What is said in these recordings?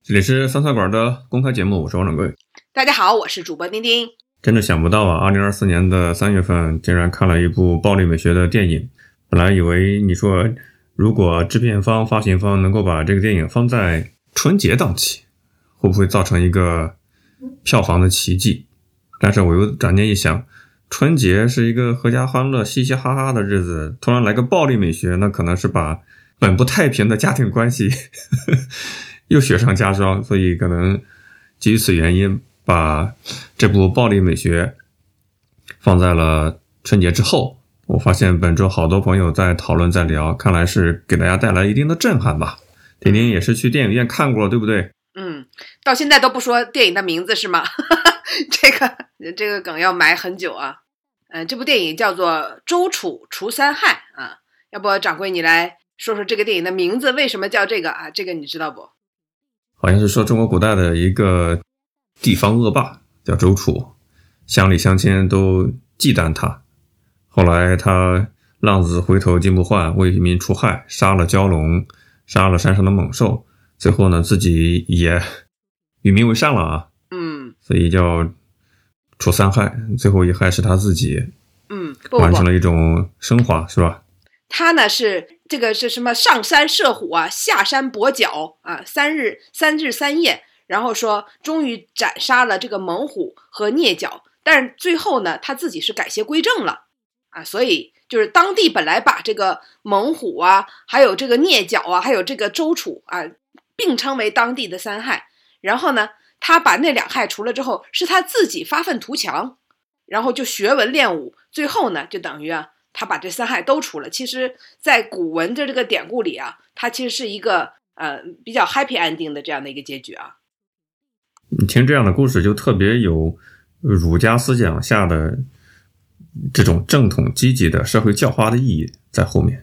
这里是三菜馆的公开节目，我是王掌柜。 大家好，我是主播丁丁。 真的想不到啊，2024年的3月份竟然看了一部暴力美学的电影。本来以为你说如果制片方发行方能够把这个电影放在春节档期，会不会造成一个票房的奇迹？但是我又转念一想，春节是一个阖家欢乐嘻嘻哈哈的日子，突然来个暴力美学，那可能是把本不太平的家庭关系又雪上加霜，所以可能基于此原因把这部暴力美学放在了春节之后。我发现本周好多朋友在讨论在聊，看来是给大家带来一定的震撼吧。丁丁也是去电影院看过了，对不对？ 到现在都不说电影的名字是吗？这个梗要埋很久啊。这部电影叫做《周楚除三害》啊，要不掌柜你来说说这个电影的名字为什么叫这个啊？这个你知道不？ 好像是说中国古代的一个地方恶霸叫周楚，乡里乡亲都忌惮他。后来他浪子回头金不换，为民除害，杀了蛟龙，杀了山上的猛兽，最后呢自己也与民为善了啊。所以叫除三害，最后一害是他自己完成了一种升华，是吧？ 他呢是这个是什么上山射虎啊，下山搏角啊，三日三夜，然后说终于斩杀了这个猛虎和啮角，但是最后呢他自己是改邪归正了啊，所以就是当地本来把这个猛虎啊，还有这个啮角啊，还有这个周楚啊并称为当地的三害，然后呢他把那两害除了之后，是他自己发愤图强，然后就学文练武，最后呢就等于他把这三害都除了。其实在古文的这个典故里啊，它其实是一个比较 happy ending 的这样的一个结局啊。 你听这样的故事就特别有儒家思想下的这种正统积极的社会教化的意义在后面。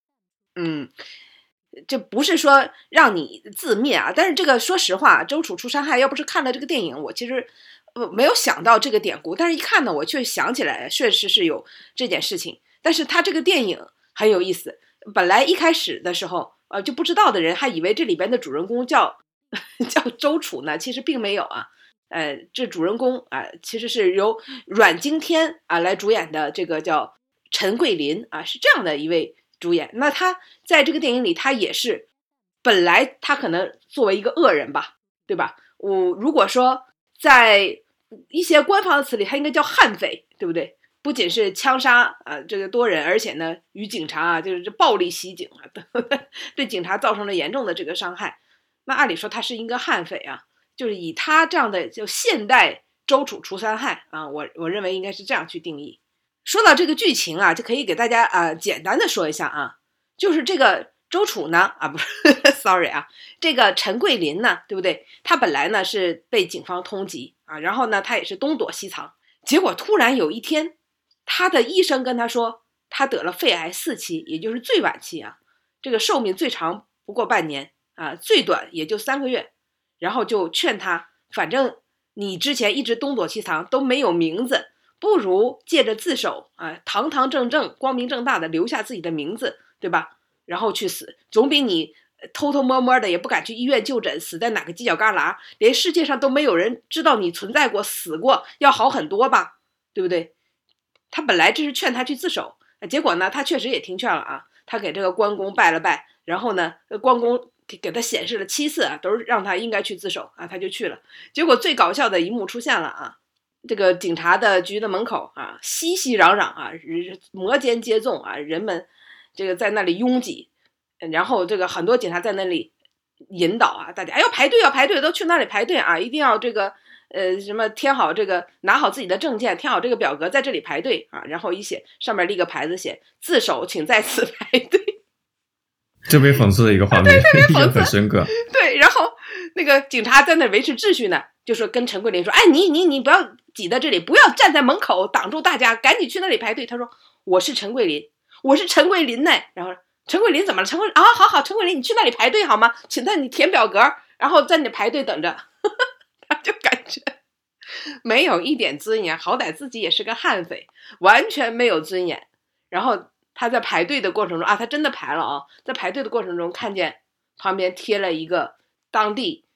这不是说让你自灭啊，但是这个说实话，周楚除三害要不是看了这个电影，我其实没有想到这个典故，但是一看呢，我却想起来确实是有这件事情。但是他这个电影很有意思，本来一开始的时候就不知道的人还以为这里边的主人公叫周楚呢，其实并没有啊。这主人公其实是由阮经天来主演的，这个叫陈桂林是这样的一位主演。那他在这个电影里，他也是本来他可能作为一个恶人吧，对吧？如果说在一些官方的词里，他应该叫悍匪，对不对？不仅是枪杀这个多人，而且呢与警察就是暴力袭警对警察造成了严重的这个伤害。那按理说他是一个悍匪啊，就是以他这样的就现代周楚除三害我认为应该是这样去定义。说到这个剧情就可以给大家简单的说一下就是这个周楚呢不是sorry这个陈桂林呢，对不对？他本来呢是被警方通缉然后呢他也是东躲西藏，结果突然有一天，他的医生跟他说他得了肺癌4期，也就是最晚期这个寿命最长不过半年最短也就3个月，然后就劝他，反正你之前一直东躲西藏都没有名字，不如借着自首堂堂正正光明正大的留下自己的名字，对吧？然后去死，总比你偷偷摸摸的也不敢去医院就诊，死在哪个犄角旮旯，连世界上都没有人知道你存在过死过要好很多吧，对不对？他本来这是劝他去自首，结果呢他确实也听劝了他给这个关公拜了拜，然后呢关公给他显示了7次都是让他应该去自首他就去了。结果最搞笑的一幕出现了这个警察的局的门口熙熙攘攘摩肩接踵人们这个在那里拥挤，然后这个很多警察在那里引导大家要排队都去那里排队一定要这个什么填好这个拿好自己的证件，填好这个表格，在这里排队然后一写上面立个牌子写自首请在此排队。 特别讽刺的一个画面，印象很深刻。 对，然后那个警察在那维持秩序呢，就说跟陈桂林说你不要挤在这里，不要站在门口挡住大家，赶紧去那里排队。他说我是陈桂林呢。然后陈桂林怎么了？陈桂林好，陈桂林你去那里排队好吗？请你填表格，然后在那里排队等着。他就感觉没有一点尊严，好歹自己也是个悍匪，完全没有尊严。然后他在排队的过程中他真的排了在排队的过程中看见旁边贴了一个当地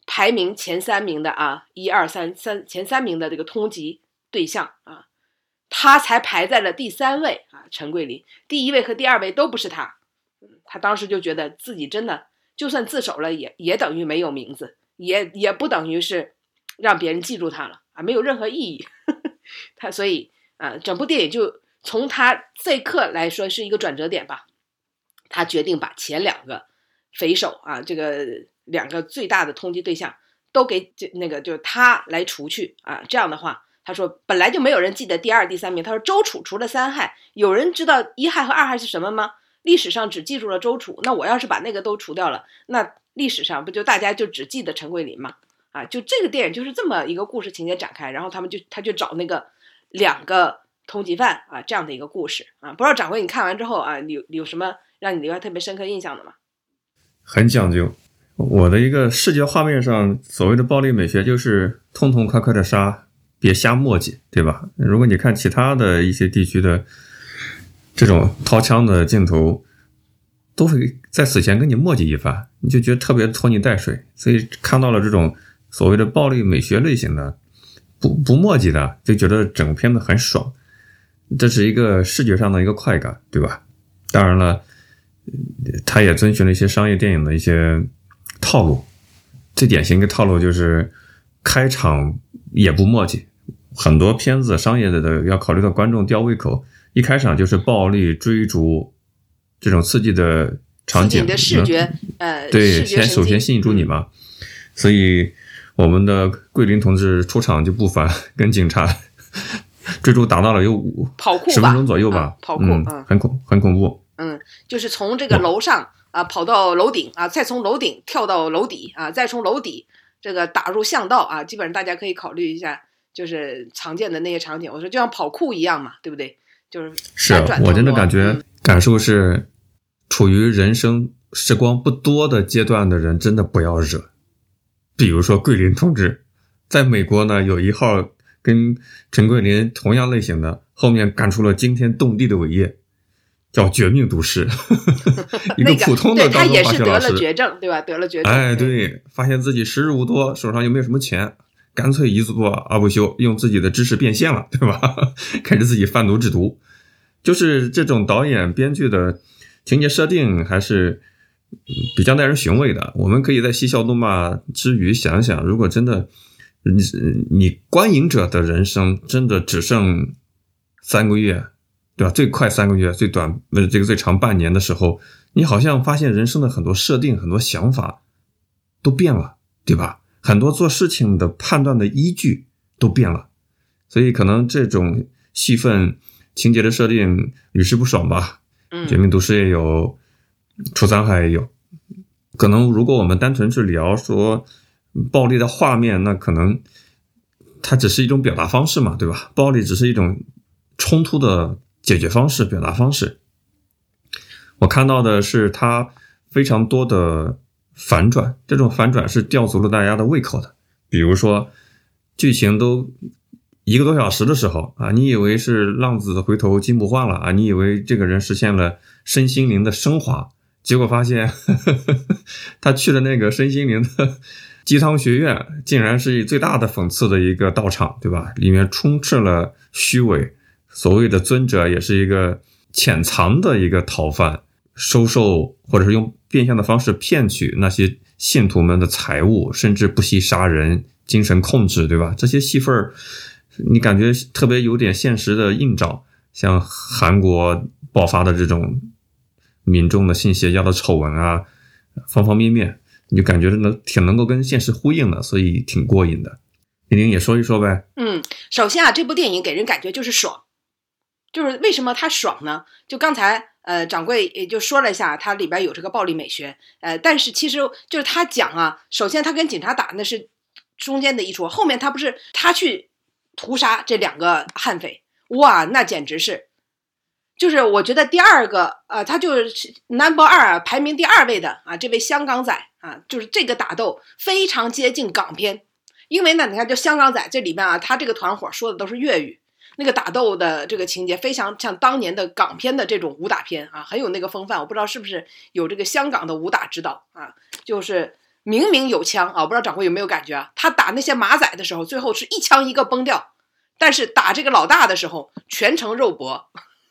排名前3名的啊，1、2、3前3名的这个通缉对象啊，他才排在了第3位啊，陈桂林第1位和第2位都不是他。他当时就觉得自己真的就算自首了也等于没有名字，也不等于是让别人记住他了啊，没有任何意义。他所以整部电影就从他这一刻来说是一个转折点吧。他决定把前2个匪首啊，这个2个最大的通缉对象都给就是他来除去啊。这样的话，他说本来就没有人记得第2、第3名。他说周楚除了3害，有人知道1害和2害是什么吗？历史上只记住了周楚，那我要是把那个都除掉了，那历史上不就大家就只记得陈桂林吗？啊，就这个电影就是这么一个故事情节展开，然后他就找那个2个通缉犯啊，这样的一个故事啊。不知道掌柜你看完之后啊，你有什么让你留下特别深刻印象的吗？ 很讲究。我的一个视觉画面上，所谓的暴力美学就是痛痛快快的杀，别瞎墨迹，对吧？如果你看其他的一些地区的这种掏枪的镜头，都会在死前跟你墨迹一番，你就觉得特别拖泥带水。所以看到了这种所谓的暴力美学类型的不墨迹的，就觉得整个片子很爽，这是一个视觉上的一个快感，对吧？当然了，他也遵循了一些商业电影的一些套路。最典型的套路就是开场也不墨迹，很多片子商业的要考虑到观众吊胃口，一开场就是暴力追逐这种刺激的场景， 你的视觉对，首先吸引住你嘛。所以我们的桂林同志出场就不凡，跟警察追逐达到了有10分钟左右吧， 跑酷， 很恐怖。 就是从这个楼上啊跑到楼顶啊，再从楼顶跳到楼底啊，再从楼底这个打入巷道啊，基本上大家可以考虑一下，就是常见的那些场景。我说就像跑酷一样嘛，对不对？是我真的感受是，处于人生时光不多的阶段的人真的不要惹。比如说桂林同志，在美国呢有一号跟陈桂林同样类型的，后面干出了惊天动地的伟业，叫绝命毒师。一个普通的高中化学老师， 他也是得了绝症，对吧？得了绝症， 对，发现自己时日无多，手上又没有什么钱，干脆一作二不休，用自己的知识变现了，对吧？开始自己贩毒制毒。就是这种导演编剧的情节设定还是比较耐人寻味的。我们可以在嬉笑怒骂之余想想，如果真的你观影者的人生真的只剩3个月，对吧？最快3个月，最短这个最长半年的时候，你好像发现人生的很多设定很多想法都变了，对吧？很多做事情的判断的依据都变了。所以可能这种戏份情节的设定屡试不爽吧。绝命毒师也有，除三害也有。可能如果我们单纯去聊说暴力的画面，那可能它只是一种表达方式嘛，对吧？暴力只是一种冲突的解决方式，表达方式。我看到的是它非常多的反转，这种反转是吊足了大家的胃口的。比如说剧情都1个多小时的时候啊，你以为是浪子回头金不换了啊，你以为这个人实现了身心灵的升华，结果发现他去的那个身心灵的鸡汤学院竟然是最大的讽刺的一个道场，对吧？里面充斥了虚伪，所谓的尊者也是一个潜藏的一个逃犯，收受或者是用变相的方式骗取那些信徒们的财物，甚至不惜杀人，精神控制，对吧？这些戏份你感觉特别有点现实的映照，像韩国爆发的这种民众的性邪教的丑闻啊，方方面面，你就感觉挺能够跟现实呼应的，所以挺过瘾的。玲玲也说一说呗。 首先啊，这部电影给人感觉就是爽。就是为什么它爽呢？就刚才掌柜也就说了一下，它里边有这个暴力美学，但是其实就是他讲啊，首先他跟警察打那是中间的一出，后面他不是他去屠杀这2个悍匪，哇，那简直是，就是我觉得第2个他就是 number 2啊，排名第2位的啊，这位香港仔啊，就是这个打斗非常接近港片，因为呢，你看就香港仔这里面啊，他这个团伙说的都是粤语。那个打斗的这个情节非常像当年的港片的这种武打片啊，很有那个风范。我不知道是不是有这个香港的武打指导啊，就是明明有枪啊，不知道掌柜有没有感觉啊？他打那些马仔的时候，最后是一枪一个崩掉，但是打这个老大的时候，全程肉搏，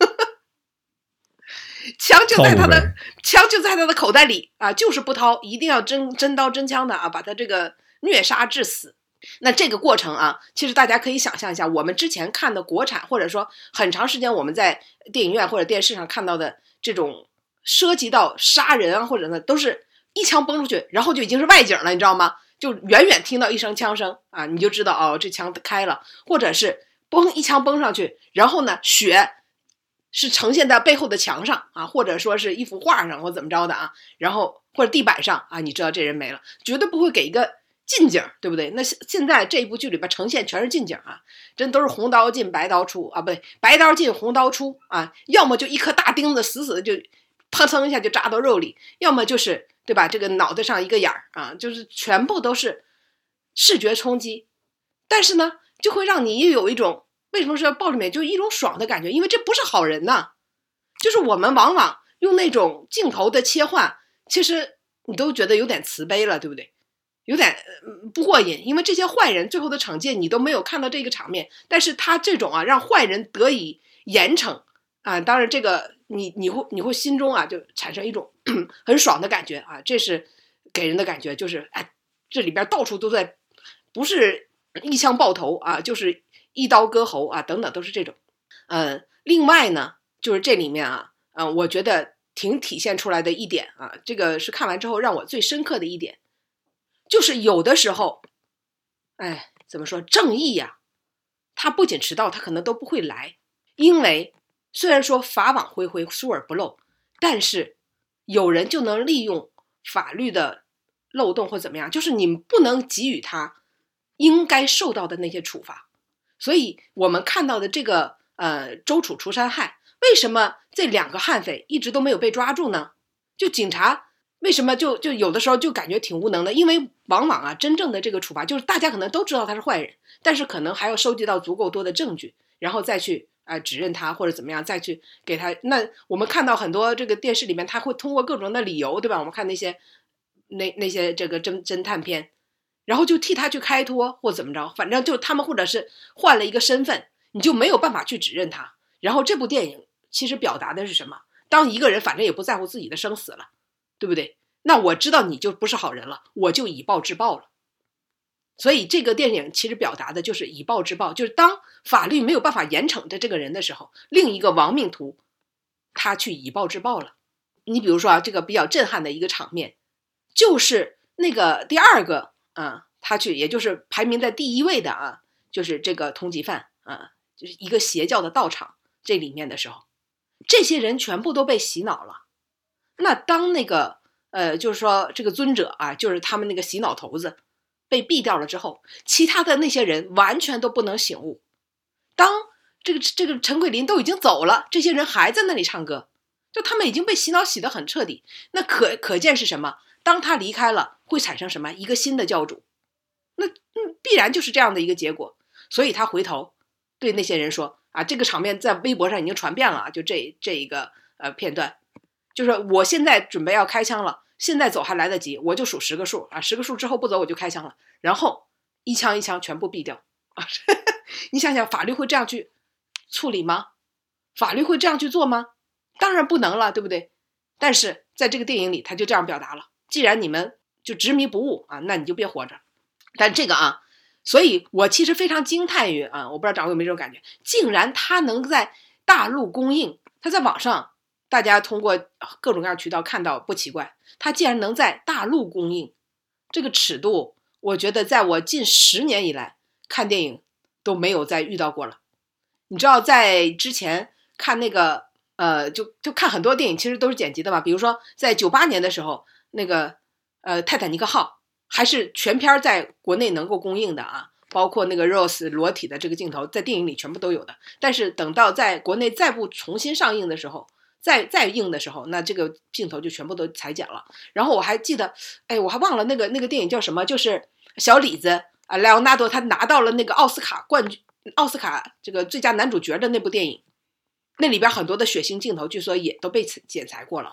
枪就在他的口袋里啊，就是不掏，一定要真刀真枪的啊，把他这个虐杀致死。那这个过程啊，其实大家可以想象一下，我们之前看的国产，或者说很长时间我们在电影院或者电视上看到的这种涉及到杀人啊，或者呢，都是一枪崩出去，然后就已经是外景了，你知道吗？就远远听到一声枪声啊，你就知道哦，这枪开了，或者是一枪崩上去，然后呢，血是呈现在背后的墙上啊，或者说是一幅画上或怎么着的啊，然后或者地板上啊，你知道这人没了，绝对不会给一个近景，对不对？那现在这一部剧里边呈现全是近景啊，真都是红刀进白刀出啊，不对，白刀进红刀出啊，要么就一颗大钉子死死的就砰蹭一下就扎到肉里，要么就是对吧？这个脑袋上一个眼儿啊，就是全部都是视觉冲击，但是呢，就会让你有一种为什么说暴力美就一种爽的感觉，因为这不是好人呐，就是我们往往用那种镜头的切换，其实你都觉得有点慈悲了，对不对？有点不过瘾，因为这些坏人最后的惩戒你都没有看到这个场面，但是他这种啊让坏人得以严惩啊，当然这个你会心中啊就产生一种很爽的感觉啊，这是给人的感觉，就是哎这里边到处都在，不是一枪爆头啊，就是一刀割喉啊，等等都是这种。另外呢，就是这里面啊，我觉得挺体现出来的一点啊，这个是看完之后让我最深刻的一点。就是有的时候，哎，怎么说正义呀？他不仅迟到，他可能都不会来，因为虽然说法网恢恢，疏而不漏，但是有人就能利用法律的漏洞或怎么样，就是你不能给予他应该受到的那些处罚。所以我们看到的这个周楚除山害，为什么这两个悍匪一直都没有被抓住呢？就警察。为什么就有的时候就感觉挺无能的？因为往往啊，真正的这个处罚就是大家可能都知道他是坏人，但是可能还要收集到足够多的证据，然后再去指认他或者怎么样，再去给他。那我们看到很多这个电视里面，他会通过各种的理由，对吧？我们看那些这个侦探片，然后就替他去开脱或怎么着，反正就他们或者是换了一个身份，你就没有办法去指认他。然后这部电影其实表达的是什么？当一个人反正也不在乎自己的生死了。对不对？那我知道你就不是好人了，我就以暴制暴了。所以这个电影其实表达的就是以暴制暴，就是当法律没有办法严惩着这个人的时候，另一个亡命徒他去以暴制暴了。你比如说啊，这个比较震撼的一个场面，就是那个第二个啊，他去也就是排名在第一位的啊，就是这个通缉犯啊，就是一个邪教的道场这里面的时候，这些人全部都被洗脑了。那当那个就是说这个尊者啊，就是他们那个洗脑头子被毙掉了之后，其他的那些人完全都不能醒悟。当这个陈桂林都已经走了，这些人还在那里唱歌，就他们已经被洗脑洗得很彻底。那可见是什么？当他离开了，会产生什么？一个新的教主，那必然就是这样的一个结果。所以他回头对那些人说啊，这个场面在微博上已经传遍了啊，就这一个片段。就是我现在准备要开枪了，现在走还来得及，我就数10个数啊，10个数之后不走我就开枪了，然后一枪一枪全部毙掉啊！你想想，法律会这样去处理吗？法律会这样去做吗？当然不能了，对不对？但是在这个电影里，他就这样表达了：既然你们就执迷不悟啊，那你就别活着。但这个啊，所以我其实非常惊叹于啊，我不知道掌柜有没有这种感觉，竟然他能在大陆公映，他在网上。大家通过各种各样渠道看到不奇怪，他竟然能在大陆公映，这个尺度，我觉得在我近10年以来看电影都没有再遇到过了。你知道，在之前看那个就看很多电影，其实都是剪辑的嘛。比如说在98年的时候，那个泰坦尼克号还是全片在国内能够公映的啊，包括那个 Rose 裸体的这个镜头，在电影里全部都有的。但是等到在国内再不重新上映的时候。再映的时候，那这个镜头就全部都裁剪了。然后我还记得，哎，我还忘了那个电影叫什么，就是小李子啊，莱昂纳多他拿到了那个奥斯卡这个最佳男主角的那部电影，那里边很多的血腥镜头据说也都被剪裁过了啊。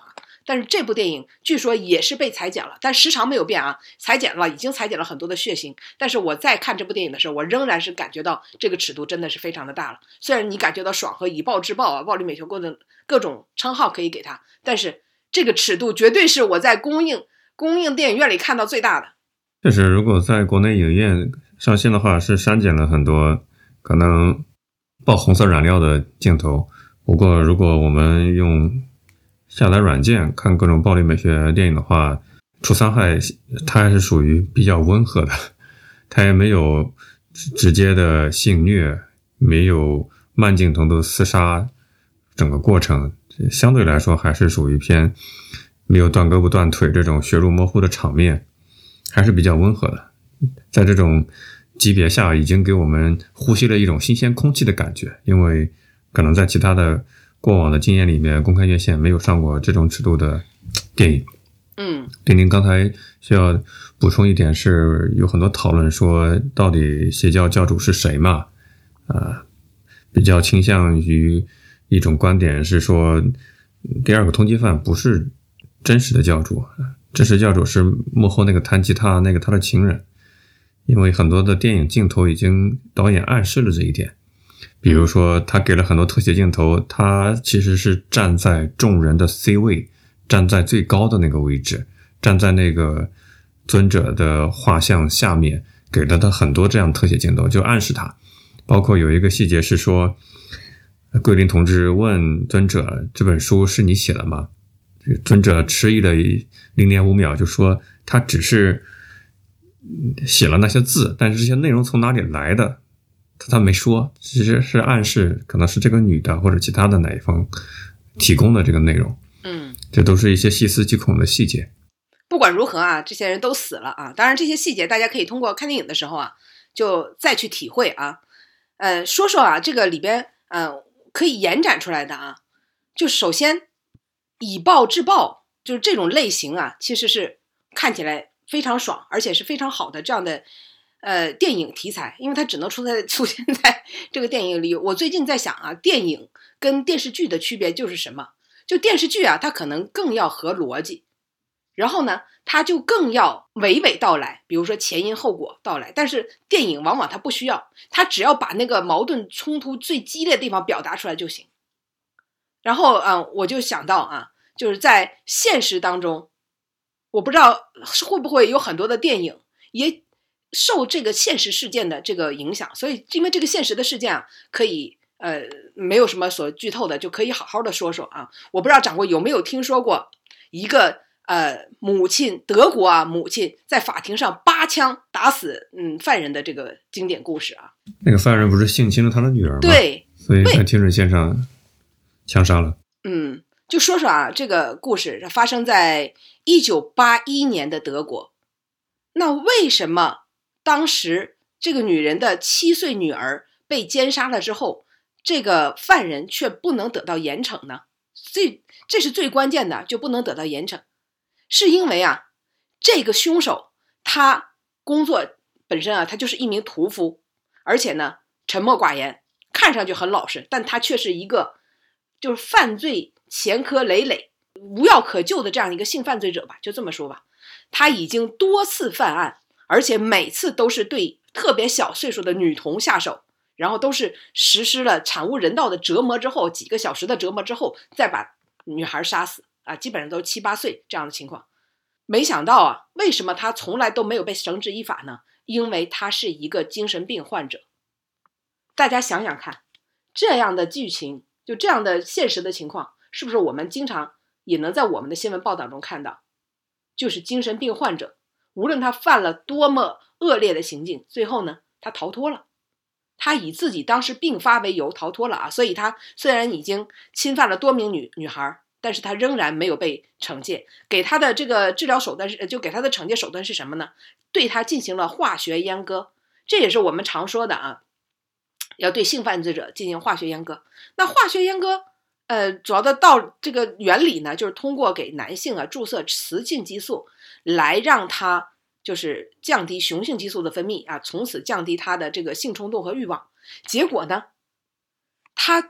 但是这部电影据说也是被裁剪了，但时长没有变啊，已经裁剪了很多的血腥。但是我在看这部电影的时候，我仍然是感觉到这个尺度真的是非常的大了。虽然你感觉到爽和以暴制暴啊，暴力美学过的各种称号可以给他，但是这个尺度绝对是我在公映电影院里看到最大的。 确实，如果在国内影院上线的话，是删减了很多可能爆红色染料的镜头。不过如果我们用下载软件看各种暴力美学电影的话，除三害它还是属于比较温和的，它也没有直接的性虐，没有慢镜头的厮杀，整个过程相对来说还是属于偏没有断胳膊断腿这种血肉模糊的场面，还是比较温和的。在这种级别下已经给我们呼吸了一种新鲜空气的感觉，因为可能在其他的过往的经验里面，公开院线没有上过这种尺度的电影。丁丁刚才需要补充一点是，有很多讨论说到底邪教教主是谁嘛？比较倾向于一种观点是说，第二个通缉犯不是真实的教主，真实教主是幕后那个弹吉他那个他的情人。因为很多的电影镜头已经导演暗示了这一点，比如说他给了很多特写镜头，他其实是站在众人的 C 位，站在最高的那个位置，站在那个尊者的画像下面，给了他很多这样特写镜头，就暗示他。包括有一个细节是说，桂林同志问尊者这本书是你写的吗？尊者迟疑了0.5秒就说他只是写了那些字，但是这些内容从哪里来的他没说，其实是暗示可能是这个女的或者其他的哪一方提供的这个内容。这都是一些细思极恐的细节。 不管如何啊，这些人都死了啊。当然这些细节大家可以通过看电影的时候啊就再去体会啊。说说啊这个里边可以延展出来的啊，就首先以暴制暴，就是这种类型啊其实是看起来非常爽，而且是非常好的这样的电影题材，因为它只能出现在这个电影里。我最近在想啊，电影跟电视剧的区别就是什么？就电视剧啊，它可能更要合逻辑，然后呢，它就更要娓娓道来，比如说前因后果道来。但是电影往往它不需要，它只要把那个矛盾冲突最激烈的地方表达出来就行。然后我就想到啊，就是在现实当中，我不知道会不会有很多的电影也受这个现实事件的这个影响，所以因为这个现实的事件啊，可以没有什么所剧透的，就可以好好的说说啊。我不知道掌柜有没有听说过一个母亲，德国啊母亲在法庭上8枪打死犯人的这个经典故事啊。 那个犯人不是性侵了他的女儿吗？ 对， 所以在庭审现场枪杀了。 就说说啊，这个故事发生在1981年的德国。那为什么当时这个女人的7岁女儿被奸杀了之后，这个犯人却不能得到严惩呢？这是最关键的，就不能得到严惩，是因为啊，这个凶手他工作本身啊，他就是一名屠夫，而且呢沉默寡言，看上去很老实，但他却是一个就是犯罪前科累累、无药可救的这样一个性犯罪者吧，就这么说吧。他已经多次犯案，而且每次都是对特别小岁数的女童下手，然后都是实施了惨无人道的折磨之后，几个小时的折磨之后再把女孩杀死啊，基本上都7、8岁这样的情况。没想到啊，为什么他从来都没有被绳之以法呢？因为他是一个精神病患者。大家想想看，这样的剧情，就这样的现实的情况，是不是我们经常也能在我们的新闻报道中看到？就是精神病患者，无论他犯了多么恶劣的行径，最后呢，他逃脱了。他以自己当时病发为由逃脱了啊，所以他虽然已经侵犯了多名女孩，但是他仍然没有被惩戒。给他的这个治疗手段就给他的惩戒手段是什么呢？对他进行了化学阉割，这也是我们常说的啊，要对性犯罪者进行化学阉割。那化学阉割主要的这个原理呢，就是通过给男性啊注射雌性激素，来让他就是降低雄性激素的分泌啊，从此降低他的这个性冲动和欲望。结果呢，他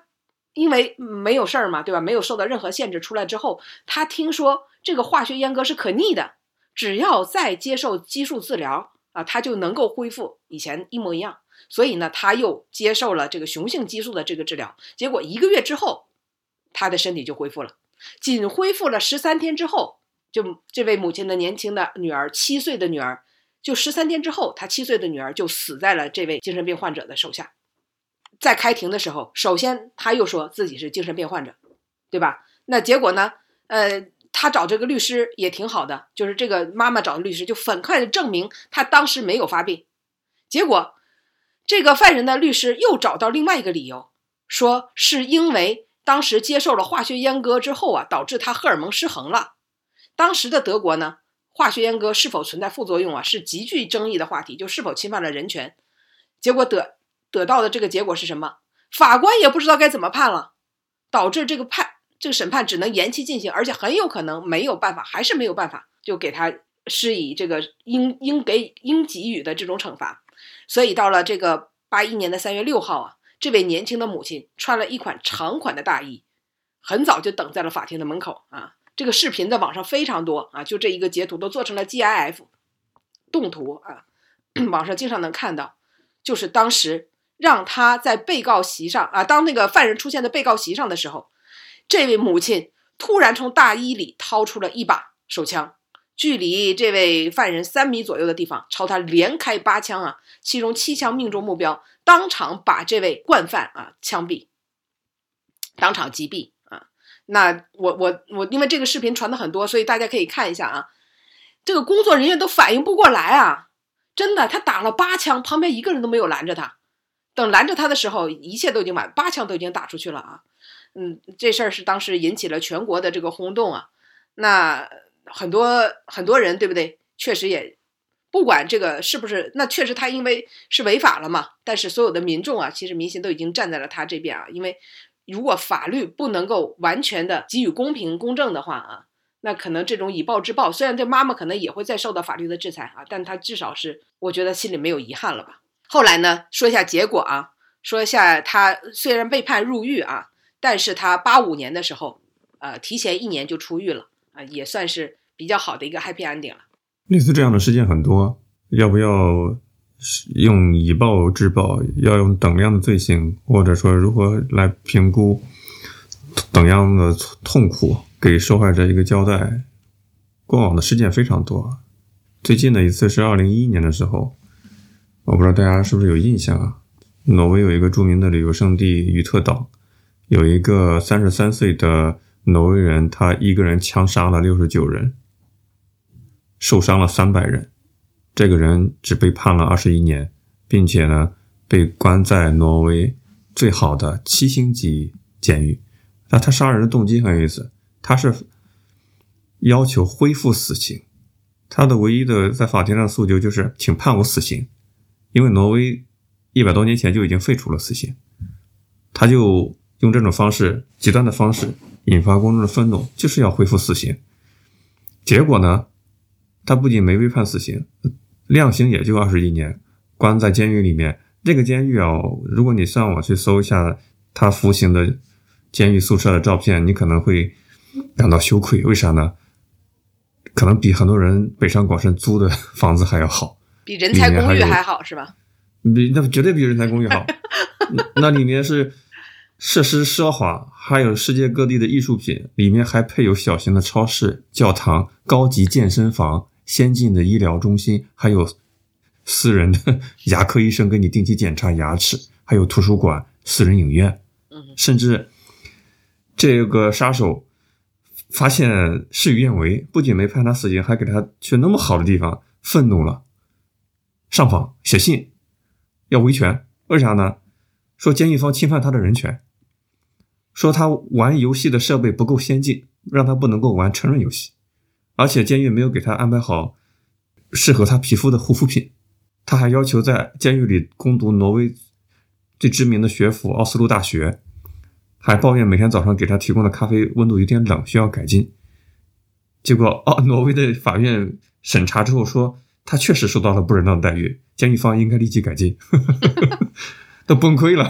因为没有事儿嘛，对吧？没有受到任何限制，出来之后，他听说这个化学阉割是可逆的，只要再接受激素治疗啊，他就能够恢复以前一模一样。所以呢，他又接受了这个雄性激素的这个治疗，结果1个月之后，他的身体就恢复了。仅恢复了13天之后，就这位母亲的年轻的女儿，7岁的女儿，就13天之后，她7岁的女儿就死在了这位精神病患者的手下。在开庭的时候，首先他又说自己是精神病患者，对吧？那结果呢？他找这个律师也挺好的，就是这个妈妈找的律师就很快的证明他当时没有发病。结果这个犯人的律师又找到另外一个理由，说是因为当时接受了化学阉割之后啊，导致他荷尔蒙失衡了。当时的德国呢，化学阉割是否存在副作用啊，是极具争议的话题，就是否侵犯了人权。结果得到的这个结果是什么？法官也不知道该怎么判了，导致这个审判只能延期进行，而且很有可能没有办法，还是没有办法就给他施以这个应给予的这种惩罚。所以到了这个81年的3月6号啊，这位年轻的母亲穿了一款长款的大衣，很早就等在了法庭的门口啊。这个视频在网上非常多啊，就这一个截图都做成了 GIF 动图啊，网上经常能看到。就是当时让他在被告席上啊，当那个犯人出现在被告席上的时候，这位母亲突然从大衣里掏出了一把手枪，距离这位犯人3米左右的地方，朝他连开8枪啊，其中7枪命中目标，当场把这位惯犯啊枪毙，当场击毙啊。那我因为这个视频传的很多，所以大家可以看一下啊，这个工作人员都反应不过来啊。真的，他打了8枪，旁边一个人都没有拦着他。等拦着他的时候，一切都已经完，8枪都已经打出去了啊。这事儿是当时引起了全国的这个轰动啊。那很多人，对不对？确实也不管这个是不是，那确实他因为是违法了嘛。但是所有的民众啊，其实民心都已经站在了他这边啊。因为如果法律不能够完全的给予公平公正的话啊，那可能这种以暴制暴，虽然这妈妈可能也会再受到法律的制裁啊，但她至少是我觉得心里没有遗憾了吧。后来呢，说一下结果啊，说一下他虽然被判入狱啊，但是他85年的时候提前1年就出狱了啊，也算是比较好的一个 happy ending 了。 类似这样的事件很多，要不要用以暴制暴，要用等量的罪行，或者说如何来评估等样的痛苦，给受害者一个交代。过往的事件非常多，最近的一次是2011年的时候，我不知道大家是不是有印象啊？挪威有一个著名的旅游胜地于特岛，有一个33岁的挪威人，他一个人枪杀了69人，受伤了300人。这个人只被判了21年，并且呢被关在挪威最好的7星级监狱。那他杀人的动机很有意思，他是要求恢复死刑，他的唯一的在法庭上诉求就是请判我死刑，因为挪威100多年前就已经废除了死刑，他就用这种方式，极端的方式引发公众的愤怒，就是要恢复死刑。结果呢，他不仅没被判死刑，量刑也就21年，关在监狱里面。这个监狱啊，如果你上网去搜一下他服刑的监狱宿舍的照片，你可能会感到羞愧。为啥呢？可能比很多人北上广深租的房子还要好， 比人才公寓还好是吧？ 那绝对比人才公寓好。那里面是设施奢华，还有世界各地的艺术品，里面还配有小型的超市、教堂、高级健身房、先进的医疗中心，还有私人的牙科医生给你定期检查牙齿，还有图书馆、私人影院。甚至这个杀手发现事与愿违，不仅没判他死刑，还给他去那么好的地方，愤怒了，上访写信要维权。为啥呢？说监狱方侵犯他的人权，说他玩游戏的设备不够先进，让他不能够玩成人游戏，而且监狱没有给他安排好适合他皮肤的护肤品。他还要求在监狱里攻读挪威最知名的学府奥斯陆大学，还抱怨每天早上给他提供的咖啡温度有点冷，需要改进。结果挪威的法院审查之后说他确实受到了不人道的待遇，监狱方应该立即改进。都崩溃了。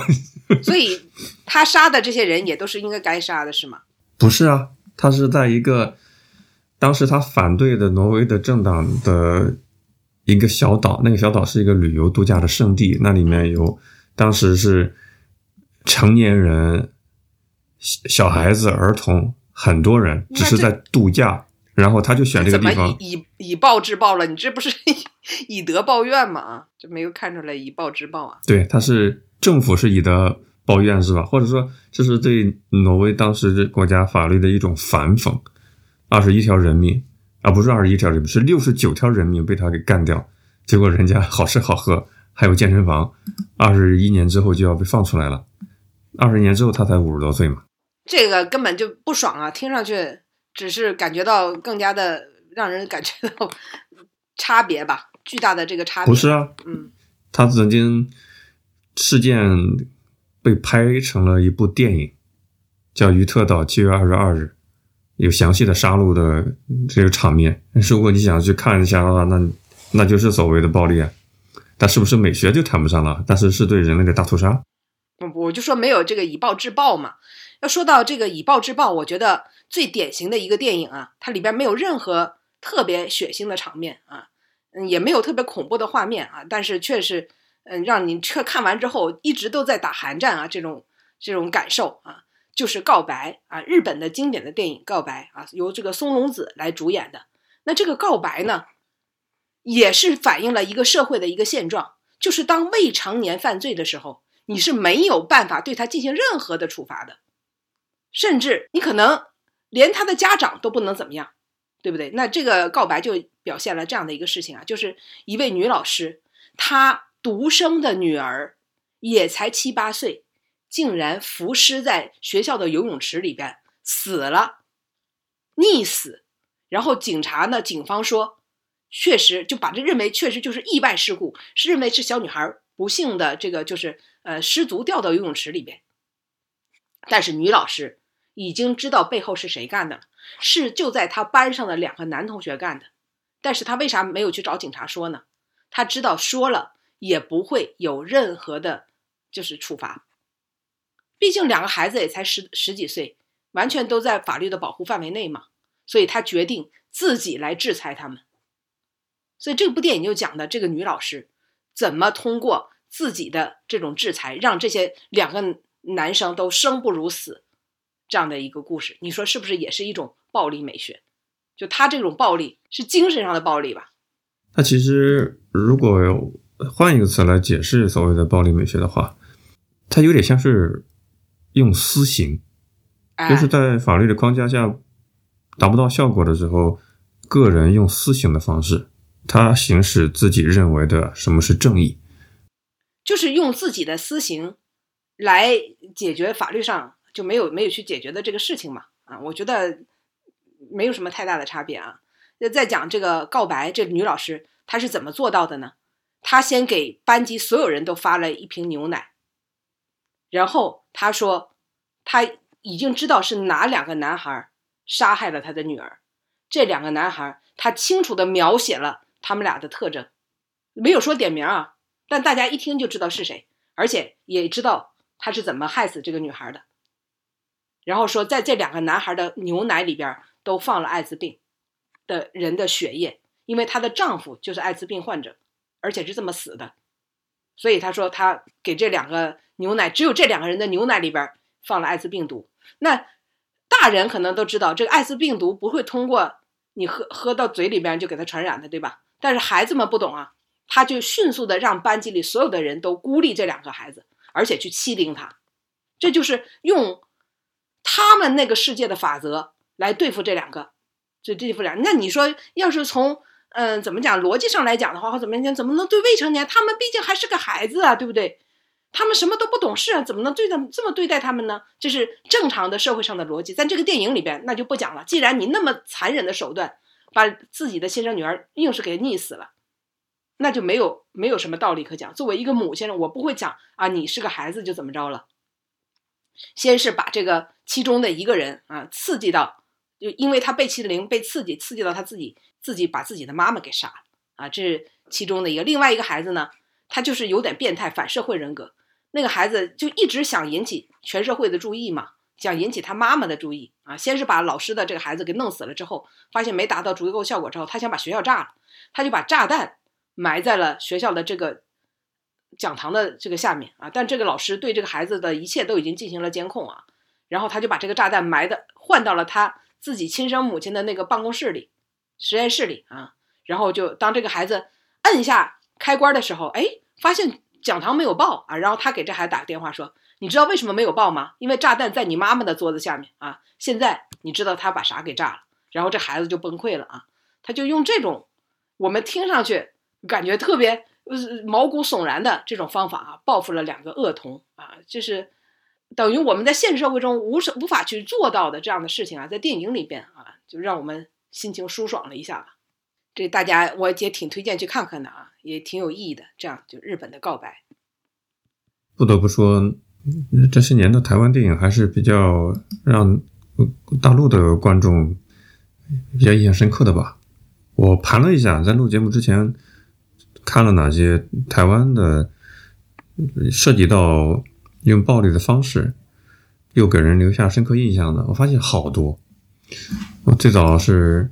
所以他杀的这些人也都是应该杀的，是吗？ 不是啊，他是在一个当时他反对的挪威的政党的一个小岛，那个小岛是一个旅游度假的胜地，那里面有当时是成年人、小孩子、儿童，很多人只是在度假，然后他就选这个地方。 以暴制暴了，你这不是以德报怨吗？这没有看出来以暴制暴啊？ 对，他是政府是以德报怨是吧？或者说这是对挪威当时国家法律的一种反讽。21条人命啊，不是21条人命，是69条人命被他给干掉，结果人家好吃好喝，还有健身房，21年之后就要被放出来了。20年之后他才50多岁嘛。 这个根本就不爽啊，听上去只是感觉到更加的让人感觉到差别吧，巨大的这个差别。 不是啊，他曾经事件被拍成了一部电影，叫《于特岛7月22日》，有详细的杀戮的这个场面。如果你想去看一下的话，那就是所谓的暴力啊。但是不是美学就谈不上了，但是是对人类的大屠杀。 我就说没有这个以暴制暴嘛。要说到这个以暴制暴，我觉得最典型的一个电影啊，它里边没有任何特别血腥的场面啊，也没有特别恐怖的画面啊，但是确实让你看完之后一直都在打寒战啊，这种感受啊，就是《告白》啊，日本的经典的电影《告白》啊，由这个松隆子来主演的。那这个《告白》呢，也是反映了一个社会的一个现状，就是当未成年犯罪的时候，你是没有办法对他进行任何的处罚的，甚至你可能连他的家长都不能怎么样，对不对？那这个告白就表现了这样的一个事情啊，就是一位女老师，她独生的女儿也才7、8岁，竟然浮尸在学校的游泳池里边死了，溺死。然后警方说确实就把这认为确实就是意外事故，是认为是小女孩不幸的这个就是失足掉到游泳池里边。但是女老师已经知道背后是谁干的了，是就在她班上的2个男同学干的。但是她为啥没有去找警察说呢？她知道说了也不会有任何的就是处罚，毕竟2个孩子也才十几岁，完全都在法律的保护范围内嘛，所以她决定自己来制裁他们。所以这部电影就讲的这个女老师怎么通过自己的这种制裁，让这些2个男生都生不如死，这样的一个故事。你说是不是也是一种暴力美学？就他这种暴力是精神上的暴力吧？ 那其实如果换一个词来解释所谓的暴力美学的话，它有点像是用私刑，就是在法律的框架下达不到效果的时候，个人用私刑的方式，他行使自己认为的什么是正义， 就是用自己的私刑来解决法律上就没有去解决的这个事情嘛。我觉得没有什么太大的差别啊。再讲这个告白，这个女老师她是怎么做到的呢？她先给班级所有人都发了一瓶牛奶，然后她说她已经知道是哪2个男孩杀害了她的女儿，这2个男孩她清楚地描写了他们俩的特征，没有说点名啊，但大家一听就知道是谁，而且也知道他是怎么害死这个女孩的。然后说在这2个男孩的牛奶里边都放了艾滋病的人的血液，因为她的丈夫就是艾滋病患者，而且是这么死的。所以她说她给这2个牛奶，只有这2个人的牛奶里边放了艾滋病毒。那大人可能都知道这个艾滋病毒不会通过你喝到嘴里边就给他传染的，对吧？但是孩子们不懂啊，他就迅速的让班级里所有的人都孤立这2个孩子，而且去欺凌他。这就是用他们那个世界的法则来对付这2个，就对付那你说要是从怎么讲逻辑上来讲的话，或怎么讲，怎么能对未成年？他们毕竟还是个孩子啊，对不对？他们什么都不懂事啊，怎么能这么对待他们呢？这是正常的社会上的逻辑。在这个电影里边那就不讲了，既然你那么残忍的手段把自己的亲生女儿硬是给溺死了，那就没有什么道理可讲。作为一个母亲，我不会讲啊，你是个孩子就怎么着了。先是把这个其中的一个人啊刺激到，就因为他被欺凌被刺激到他自己把自己的妈妈给杀了啊，这是其中的一个。另外一个孩子呢，他就是有点变态反社会人格， 那个孩子就一直想引起全社会的注意嘛，想引起他妈妈的注意啊。先是把老师的这个孩子给弄死了之后，发现没达到足够效果之后，他想把学校炸了，他就把炸弹埋在了学校的这个讲堂的这个下面啊。但这个老师对这个孩子的一切都已经进行了监控啊，然后他就把这个炸弹换到了他自己亲生母亲的那个办公室里、实验室里啊。然后就当这个孩子摁一下开关的时候，哎，发现讲堂没有爆啊。然后他给这孩子打个电话说，你知道为什么没有爆吗？因为炸弹在你妈妈的桌子下面啊。现在你知道他把啥给炸了。然后这孩子就崩溃了啊。他就用这种我们听上去感觉特别毛骨悚然的这种方法啊，报复了2个恶童啊。就是等于我们在现实社会中无法去做到的这样的事情啊，在电影里边啊，就让我们心情舒爽了一下吧。这大家我也挺推荐去看看的啊，也挺有意义的。这样就日本的告白。 不得不说，这些年的台湾电影还是比较让大陆的观众比较印象深刻的吧。我盘了一下，在录节目之前看了哪些台湾的涉及到用暴力的方式又给人留下深刻印象的，我发现好多。我最早是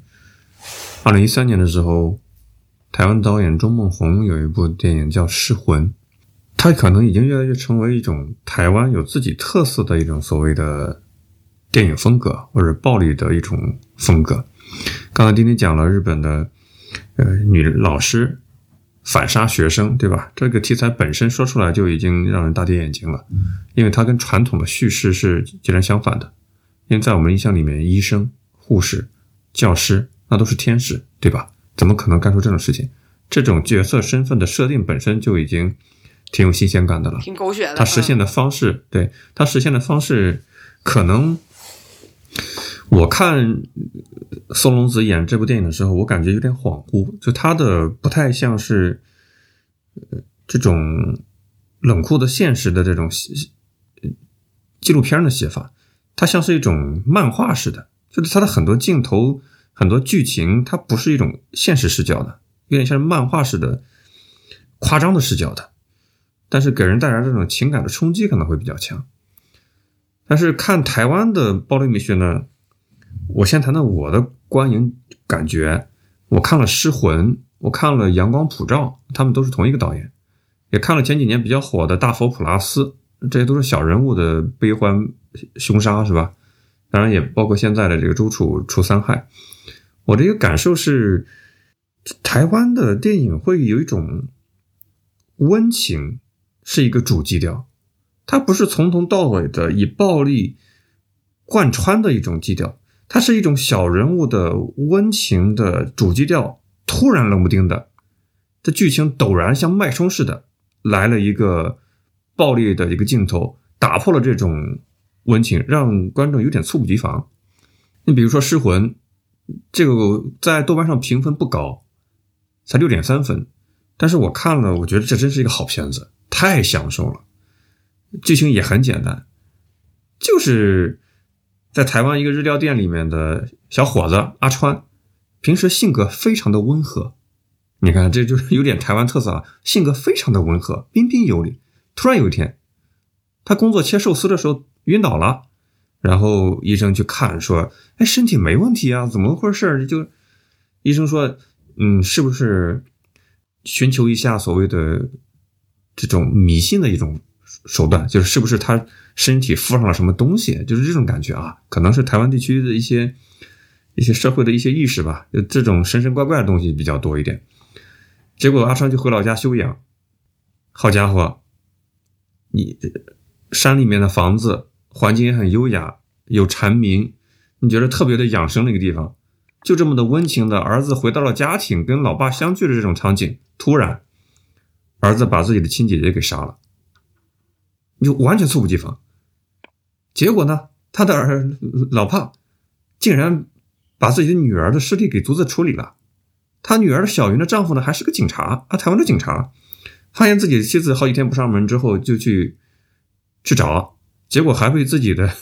2013年的时候，台湾导演钟孟宏有一部电影叫《失魂》，它可能已经越来越成为一种台湾有自己特色的一种所谓的电影风格，或者暴力的一种风格。刚才丁丁讲了日本的女老师反杀学生，对吧？这个题材本身说出来就已经让人大跌眼镜了，因为它跟传统的叙事是截然相反的。因为在我们印象里面，医生、护士、教师那都是天使，对吧？怎么可能干出这种事情？这种角色身份的设定本身就已经挺有新鲜感的了， 挺狗血的。 它实现的方式，对，它实现的方式可能我看松隆子演这部电影的时候，我感觉有点恍惚，就他的不太像是这种冷酷的现实的这种纪录片的写法，它像是一种漫画式的，就是它的很多镜头、很多剧情，它不是一种现实视角的，有点像漫画式的、夸张的视角的，但是给人带来这种情感的冲击可能会比较强。但是看台湾的暴力美学呢，我先谈谈我的观影感觉。我看了《失魂》，我看了《阳光普照》，他们都是同一个导演，也看了前几年比较火的《大佛普拉斯》，这些都是小人物的悲欢凶杀，是吧？当然也包括现在的这个周楚除三害。我的一个感受是，台湾的电影会有一种温情是一个主基调，它不是从头到尾的以暴力贯穿的一种基调，它是一种小人物的温情的主基调，突然冷不丁的，这剧情陡然像脉冲似的来了一个暴力的一个镜头，打破了这种温情，让观众有点猝不及防。你比如说《失魂》，这个在豆瓣上评分不高，才 6.3 分，但是我看了，我觉得这真是一个好片子，太享受了。剧情也很简单，就是在台湾一个日料店里面的小伙子阿川，平时性格非常的温和，你看这就是有点台湾特色啊，性格非常的温和，彬彬有礼。突然有一天，他工作切寿司的时候晕倒了，然后医生去看说，哎，身体没问题啊，怎么回事？就医生说，是不是寻求一下所谓的这种迷信的一种手段，就是是不是他身体附上了什么东西，就是这种感觉啊，可能是台湾地区的一些社会的一些意识吧，就这种神神怪怪的东西比较多一点。结果阿川就回老家休养，好家伙，你山里面的房子环境也很优雅，有蝉鸣，你觉得特别的养生的一个地方，就这么的温情的儿子回到了家庭，跟老爸相聚的这种场景，突然儿子把自己的亲姐姐给杀了，你就完全猝不及防。结果呢，他的老爸竟然把自己的女儿的尸体给独自处理了。他女儿的小云的丈夫呢，还是个警察啊，台湾的警察，发现自己的妻子好几天不上门之后，就去找，结果还被自己的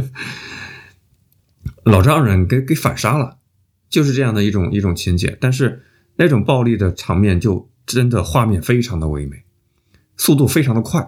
老丈人给反杀了，就是这样的一种情节。但是那种暴力的场面就真的画面非常的唯美，速度非常的快，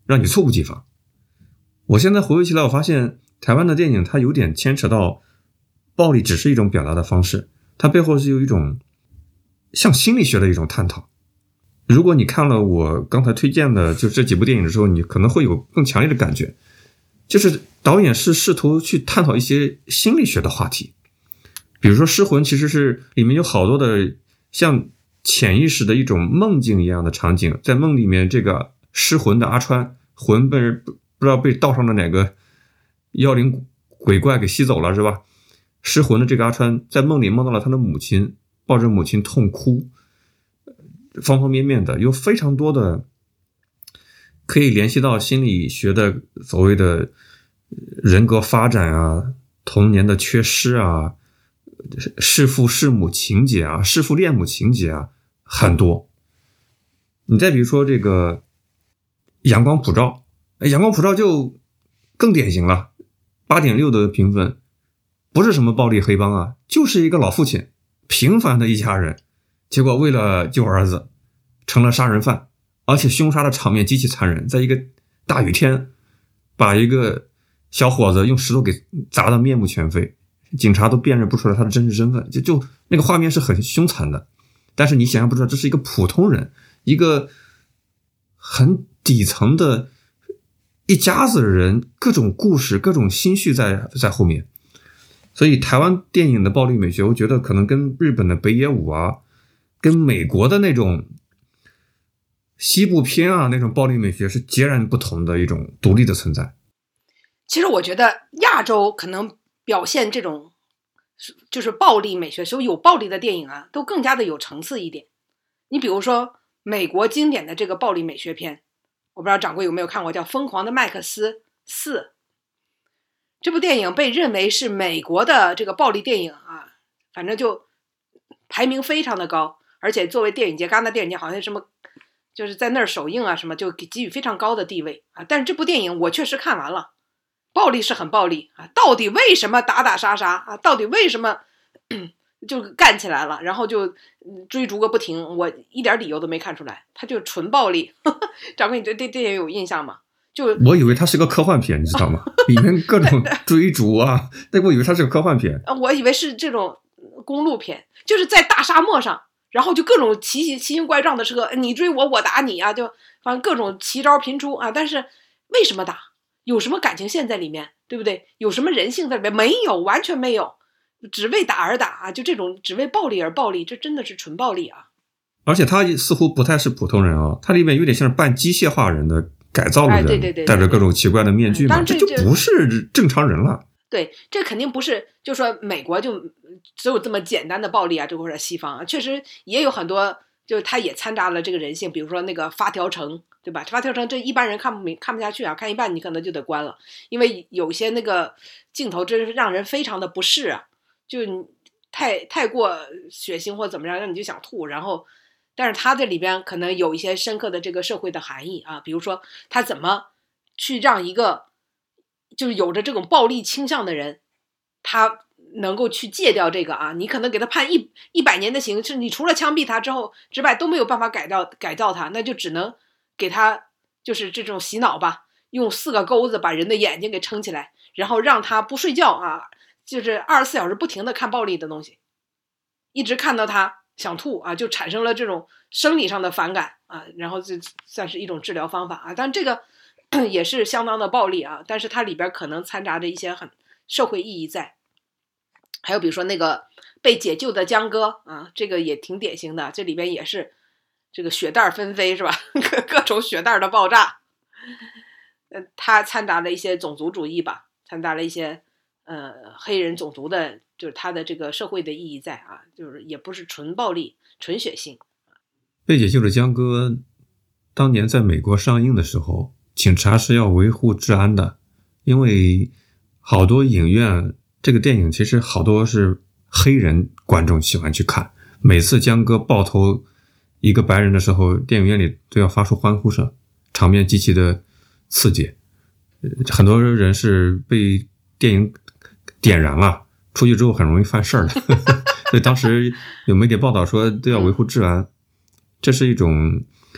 让你猝不及防。我现在回忆起来，我发现台湾的电影它有点牵扯到暴力只是一种表达的方式，它背后是有一种像心理学的一种探讨。如果你看了我刚才推荐的就这几部电影的时候，你可能会有更强烈的感觉，就是导演是试图去探讨一些心理学的话题。比如说《失魂》其实是里面有好多的像潜意识的一种梦境一样的场景，在梦里面这个失魂的阿川魂被人不知道被道上的哪个妖灵鬼怪给吸走了是吧？失魂的这个阿川在梦里梦到了他的母亲，抱着母亲痛哭，方方面面的有非常多的可以联系到心理学的所谓的人格发展啊，童年的缺失啊，弑父弑母情节啊，弑父恋母情节啊，很多。你再比如说这个阳光普照，阳光普照就更典型了， 8.6 的评分，不是什么暴力黑帮啊，就是一个老父亲，平凡的一家人，结果为了救儿子成了杀人犯，而且凶杀的场面极其残忍，在一个大雨天把一个小伙子用石头给砸得面目全非，警察都辨认不出来他的真实身份，就那个画面是很凶残的。但是你想象不出来，这是一个普通人，一个很底层的一家子人，各种故事各种心绪在后面。所以台湾电影的暴力美学，我觉得可能跟日本的北野武啊，跟美国的那种西部片啊那种暴力美学是截然不同的一种独立的存在。 其实我觉得亚洲可能表现这种就是暴力美学，所以有暴力的电影啊，都更加的有层次一点。你比如说美国经典的这个暴力美学片，我不知道掌柜有没有看过，叫《疯狂的麦克斯4》。这部电影被认为是美国的这个暴力电影啊，反正就排名非常的高，而且作为电影节，戛纳电影节好像什么就是在那儿首映啊什么，就给予非常高的地位啊。但是这部电影我确实看完了，暴力是很暴力啊，到底为什么打打杀杀啊？到底为什么就干起来了，然后就追逐个不停？我一点理由都没看出来，他就纯暴力。掌柜，你对这电影有印象吗？ 我以为它是个科幻片，你知道吗？里面各种追逐啊，但我以为它是个科幻片。 我以为是这种公路片，就是在大沙漠上，然后就各种奇形怪状的车，你追我，我打你啊，就反正各种奇招频出啊。但是为什么打？有什么感情线在里面，对不对？有什么人性在里面？没有，完全没有，只为打而打啊！就这种只为暴力而暴力，这真的是纯暴力啊！ 而且他似乎不太是普通人啊，他里面有点像是半机械化人的改造的人， 对， 戴着各种奇怪的面具嘛，这就不是正常人了。 对，这肯定不是，就说美国就只有这么简单的暴力啊，这或者西方啊，确实也有很多，就他也掺杂了这个人性，比如说那个发条城，对吧？发条城这一般人看不下去啊，看一半你可能就得关了，因为有些那个镜头真是让人非常的不适啊，就太过血腥或怎么样，让你就想吐。然后，但是他这里边可能有一些深刻的这个社会的含义啊，比如说他怎么去让一个就是有着这种暴力倾向的人，他能够去戒掉这个啊，你可能给他判100年的刑，是你除了枪毙他之外都没有办法改造他，那就只能给他就是这种洗脑吧，用4个钩子把人的眼睛给撑起来，然后让他不睡觉啊，就是24小时不停的看暴力的东西，一直看到他想吐啊，就产生了这种生理上的反感啊，然后就算是一种治疗方法啊，但这个也是相当的暴力啊，但是它里边可能掺杂着一些很社会意义在。还有比如说那个被解救的江哥啊，这个也挺典型的，这里边也是这个血弹纷飞是吧？各种血弹的爆炸，它掺杂了一些种族主义吧，掺杂了一些黑人种族的，就是它的这个社会的意义在啊，就是也不是纯暴力、纯血腥。 被解救的江哥当年在美国上映的时候，警察是要维护治安的，因为好多影院这个电影其实好多是黑人观众喜欢去看，每次江哥爆头一个白人的时候，电影院里都要发出欢呼声，场面极其的刺激。很多人是被电影点燃了，出去之后很容易犯事儿的。所以当时有媒体报道说都要维护治安，这是一种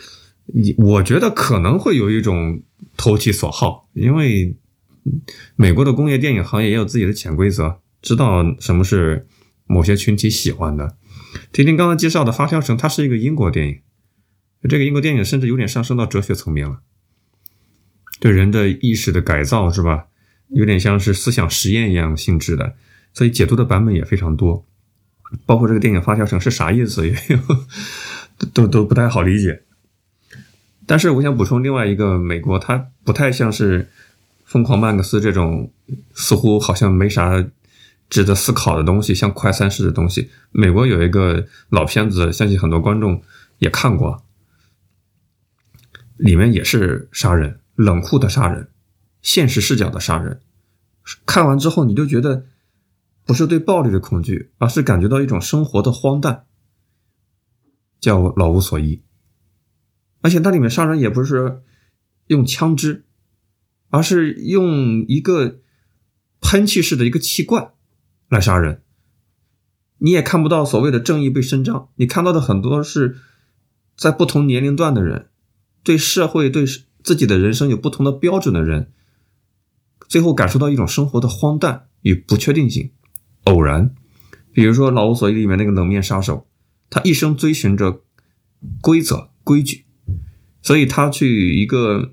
我觉得可能会有一种投其所好，因为美国的工业电影行业也有自己的潜规则，知道什么是某些群体喜欢的。婷婷刚才介绍的《发条城》，它是一个英国电影，这个英国电影甚至有点上升到哲学层面了，对人的意识的改造是吧？有点像是思想实验一样性质的，所以解读的版本也非常多。包括这个电影《发条城》是啥意思，也有都不太好理解。但是我想补充另外一个，美国它不太像是疯狂曼克斯这种似乎好像没啥值得思考的东西，像快餐式的东西。美国有一个老片子，相信很多观众也看过，里面也是杀人，冷酷的杀人，现实视角的杀人。看完之后你就觉得不是对暴力的恐惧，而是感觉到一种生活的荒诞，叫老无所依。而且它里面杀人也不是用枪支，而是用一个喷气式的一个气罐来杀人。你也看不到所谓的正义被伸张，你看到的很多是在不同年龄段的人，对社会对自己的人生有不同的标准的人，最后感受到一种生活的荒诞与不确定性、偶然。比如说《老无所依》里面那个冷面杀手，他一生追寻着规则规矩，所以他去一个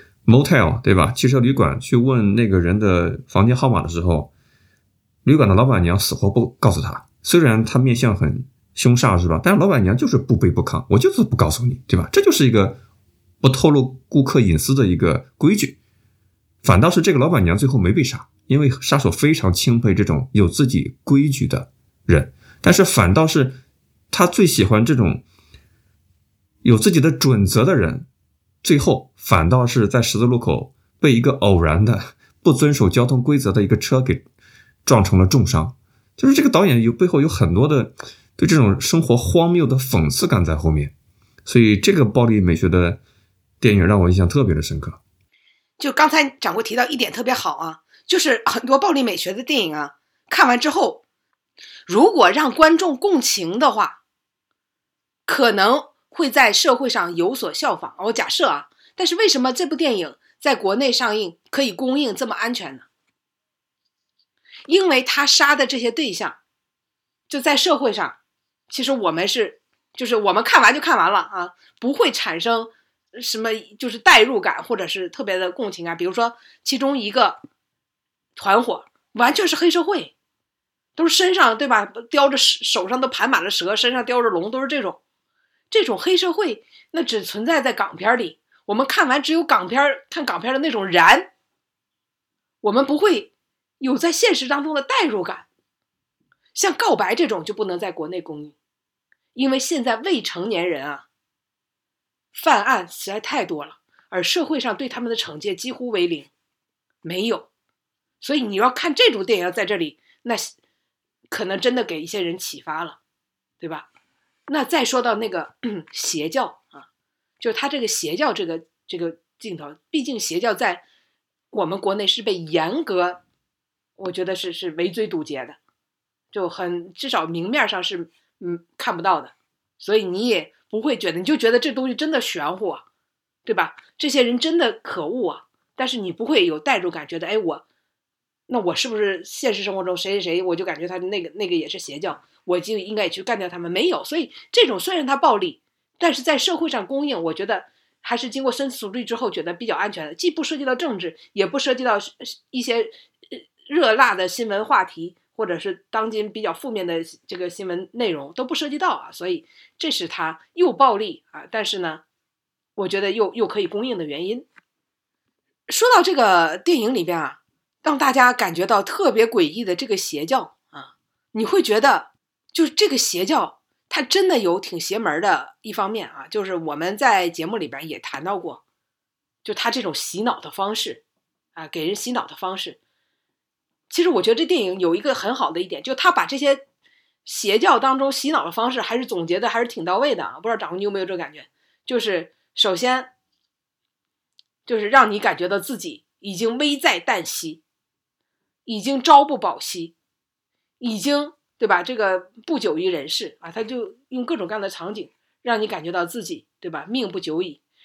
motel 对吧，汽车旅馆去问那个人的房间号码的时候，旅馆的老板娘死活不告诉他，虽然他面相很凶煞是吧，但是老板娘就是不卑不亢，我就是不告诉你对吧，这就是一个不透露顾客隐私的一个规矩。反倒是这个老板娘最后没被杀，因为杀手非常钦佩这种有自己规矩的人，但是反倒是他最喜欢这种有自己的准则的人，最后反倒是在十字路口被一个偶然的不遵守交通规则的一个车给撞成了重伤。就是这个导演背后有很多的对这种生活荒谬的讽刺感在后面，所以这个暴力美学的电影让我印象特别的深刻。 就刚才掌柜提到一点特别好啊，就是很多暴力美学的电影啊，看完之后如果让观众共情的话，可能会在社会上有所效仿，我假设啊。但是为什么这部电影在国内上映可以公映这么安全呢？因为他杀的这些对象就在社会上，其实我们就是我们看完就看完了啊，不会产生什么就是代入感或者是特别的共情感。比如说其中一个团伙完全是黑社会，都是身上对吧叼着手上都盘满了蛇，身上叼着龙，都是这种黑社会，那只存在在港片里。我们看完只有看港片的那种燃，我们不会有在现实当中的代入感。像告白这种就不能在国内公映，因为现在未成年人啊犯案实在太多了，而社会上对他们的惩戒几乎为零，没有。所以你要看这种电影在这里，那可能真的给一些人启发了，对吧？那再说到那个邪教啊，就是他这个邪教这个镜头，毕竟邪教在我们国内是被严格，我觉得是围追堵截的，就至少明面上是看不到的，所以你也不会觉得，你就觉得这东西真的玄乎啊，对吧？这些人真的可恶啊，但是你不会有代入感，觉得哎那我是不是现实生活中谁谁谁，我就感觉他那个也是邪教，我就应该也去干掉他们？没有。所以这种虽然它暴力，但是在社会上公映，我觉得还是经过深思熟虑之后觉得比较安全的，既不涉及到政治，也不涉及到一些热辣的新闻话题，或者是当今比较负面的这个新闻内容都不涉及到啊。所以这是它又暴力啊，但是呢我觉得又可以公映的原因。说到这个电影里边啊，让大家感觉到特别诡异的这个邪教啊，你会觉得就是这个邪教它真的有挺邪门的一方面啊，就是我们在节目里边也谈到过，就他这种洗脑的方式啊，给人洗脑的方式。其实我觉得这电影有一个很好的一点，就他把这些邪教当中洗脑的方式还是总结的还是挺到位的啊。不知道掌柜你有没有这个感觉？就是首先就是让你感觉到自己已经危在旦夕，已经朝不保夕，已经对吧？这个不久于人世啊，他就用各种各样的场景让你感觉到自己对吧命不久矣。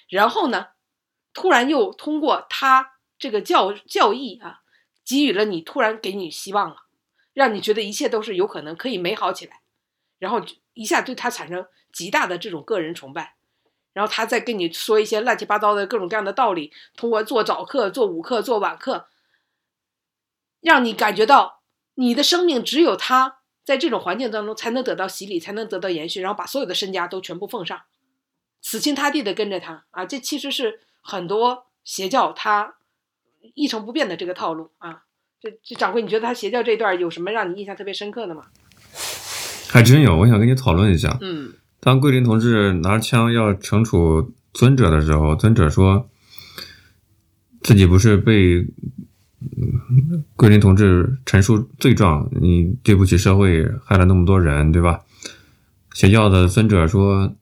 然后呢，突然又通过他这个教义啊，给予了你，突然给你希望了，让你觉得一切都是有可能可以美好起来，然后一下对他产生极大的这种个人崇拜，然后他再跟你说一些乱七八糟的各种各样的道理，通过做早课、做午课、做晚课，让你感觉到你的生命只有他在这种环境当中才能得到洗礼，才能得到延续，然后把所有的身家都全部奉上，死心塌地的跟着他啊！这其实是很多邪教他一成不变的这个套路啊。这掌柜，你觉得他邪教这段有什么让你印象特别深刻的吗？ 还真有，我想跟你讨论一下。 嗯， 当桂林同志拿着枪要惩处尊者的时候，尊者说自己不是被桂林同志陈述罪状，你对不起社会，害了那么多人，对吧？邪教的尊者说，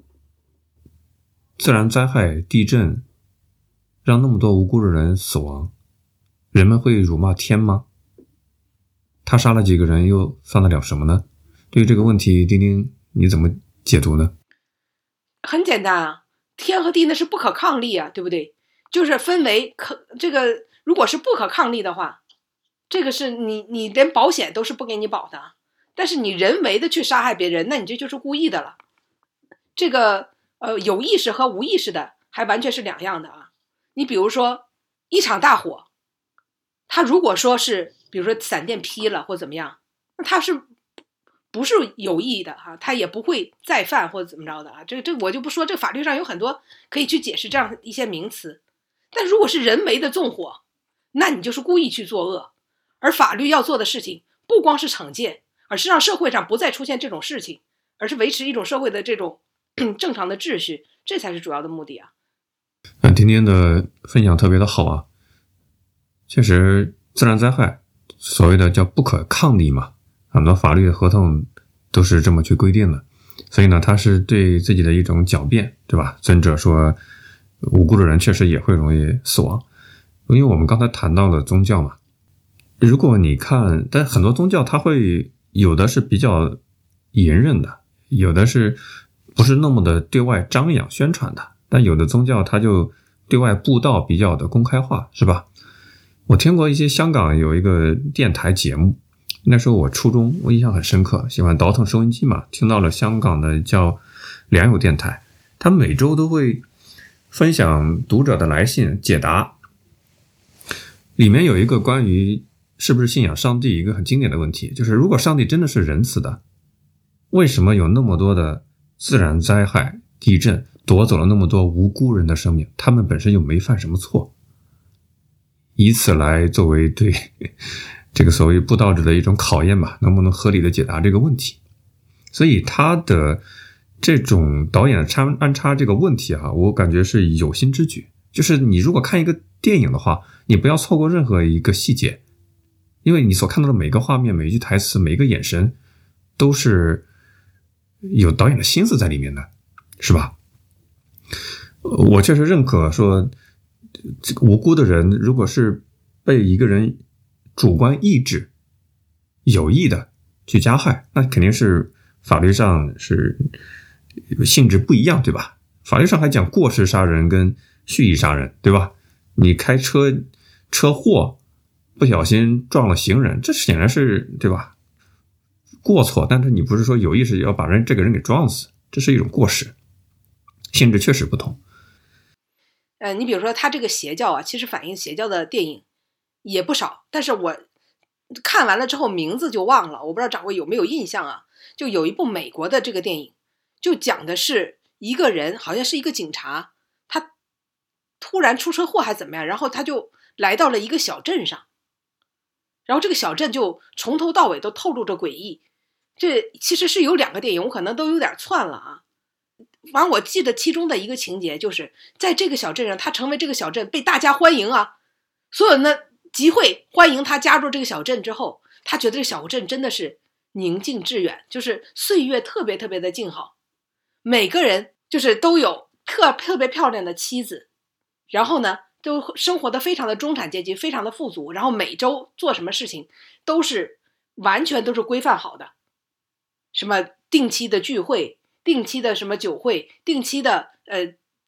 自然灾害、地震让那么多无辜的人死亡，人们会辱骂天吗？他杀了几个人又算得了什么呢？对于这个问题，丁丁你怎么解读呢？ 很简单啊，天和地那是不可抗力啊，对不对？就是分为这个，如果是不可抗力的话，这个是你连保险都是不给你保的。但是你人为的去杀害别人，那你这就是故意的了。这个有意识和无意识的还完全是两样的啊。你比如说一场大火，它如果说是比如说闪电劈了或怎么样，那它是不是有意的啊？它也不会再犯或者怎么着的啊。这我就不说，这法律上有很多可以去解释这样一些名词。但如果是人为的纵火，那你就是故意去作恶。而法律要做的事情不光是惩戒，而是让社会上不再出现这种事情，而是维持一种社会的这种正常的秩序，这才是主要的目的啊。 今天的分享特别的好啊，确实自然灾害所谓的叫不可抗力嘛，很多法律合同都是这么去规定的，所以呢，它是对自己的一种狡辩，对吧？尊者说无辜的人确实也会容易死亡，因为我们刚才谈到了宗教嘛，如果你看，但很多宗教它会有的是比较隐忍的，有的是不是那么的对外张扬宣传的，但有的宗教它就对外布道比较的公开化，是吧？我听过一些香港有一个电台节目，那时候我初中，我印象很深刻，喜欢倒腾收音机嘛，听到了香港的叫良友电台，他每周都会分享读者的来信解答，里面有一个关于是不是信仰上帝一个很经典的问题，就是如果上帝真的是仁慈的，为什么有那么多的自然灾害、地震夺走了那么多无辜人的生命，他们本身又没犯什么错，以此来作为对这个所谓布道者的一种考验吧，能不能合理的解答这个问题。所以他的这种导演安插这个问题啊，我感觉是有心之举，就是你如果看一个电影的话，你不要错过任何一个细节，因为你所看到的每个画面、每一句台词、每一个眼神都是有导演的心思在里面的，是吧？我确实认可说这个无辜的人如果是被一个人主观意志有意的去加害，那肯定是法律上是性质不一样，对吧？法律上还讲过失杀人跟蓄意杀人，对吧？你开车祸不小心撞了行人，这显然是对吧过错，但是你不是说有意识要把这个人给撞死，这是一种过失，性质确实不同。 你比如说他这个邪教啊，其实反映邪教的电影也不少，但是我看完了之后名字就忘了，我不知道掌柜有没有印象啊？就有一部美国的这个电影，就讲的是一个人，好像是一个警察，他突然出车祸还怎么样，然后他就来到了一个小镇上，然后这个小镇就从头到尾都透露着诡异。这其实是有两个电影，我可能都有点串了啊。反正我记得其中的一个情节就是在这个小镇上，他成为这个小镇被大家欢迎啊，所有人的集会欢迎他加入这个小镇之后，他觉得这个小镇真的是宁静致远，就是岁月特别特别的静好，每个人就是都有特别漂亮的妻子，然后呢都生活的非常的中产阶级，非常的富足，然后每周做什么事情都是完全都是规范好的，什么定期的聚会，定期的什么酒会，定期的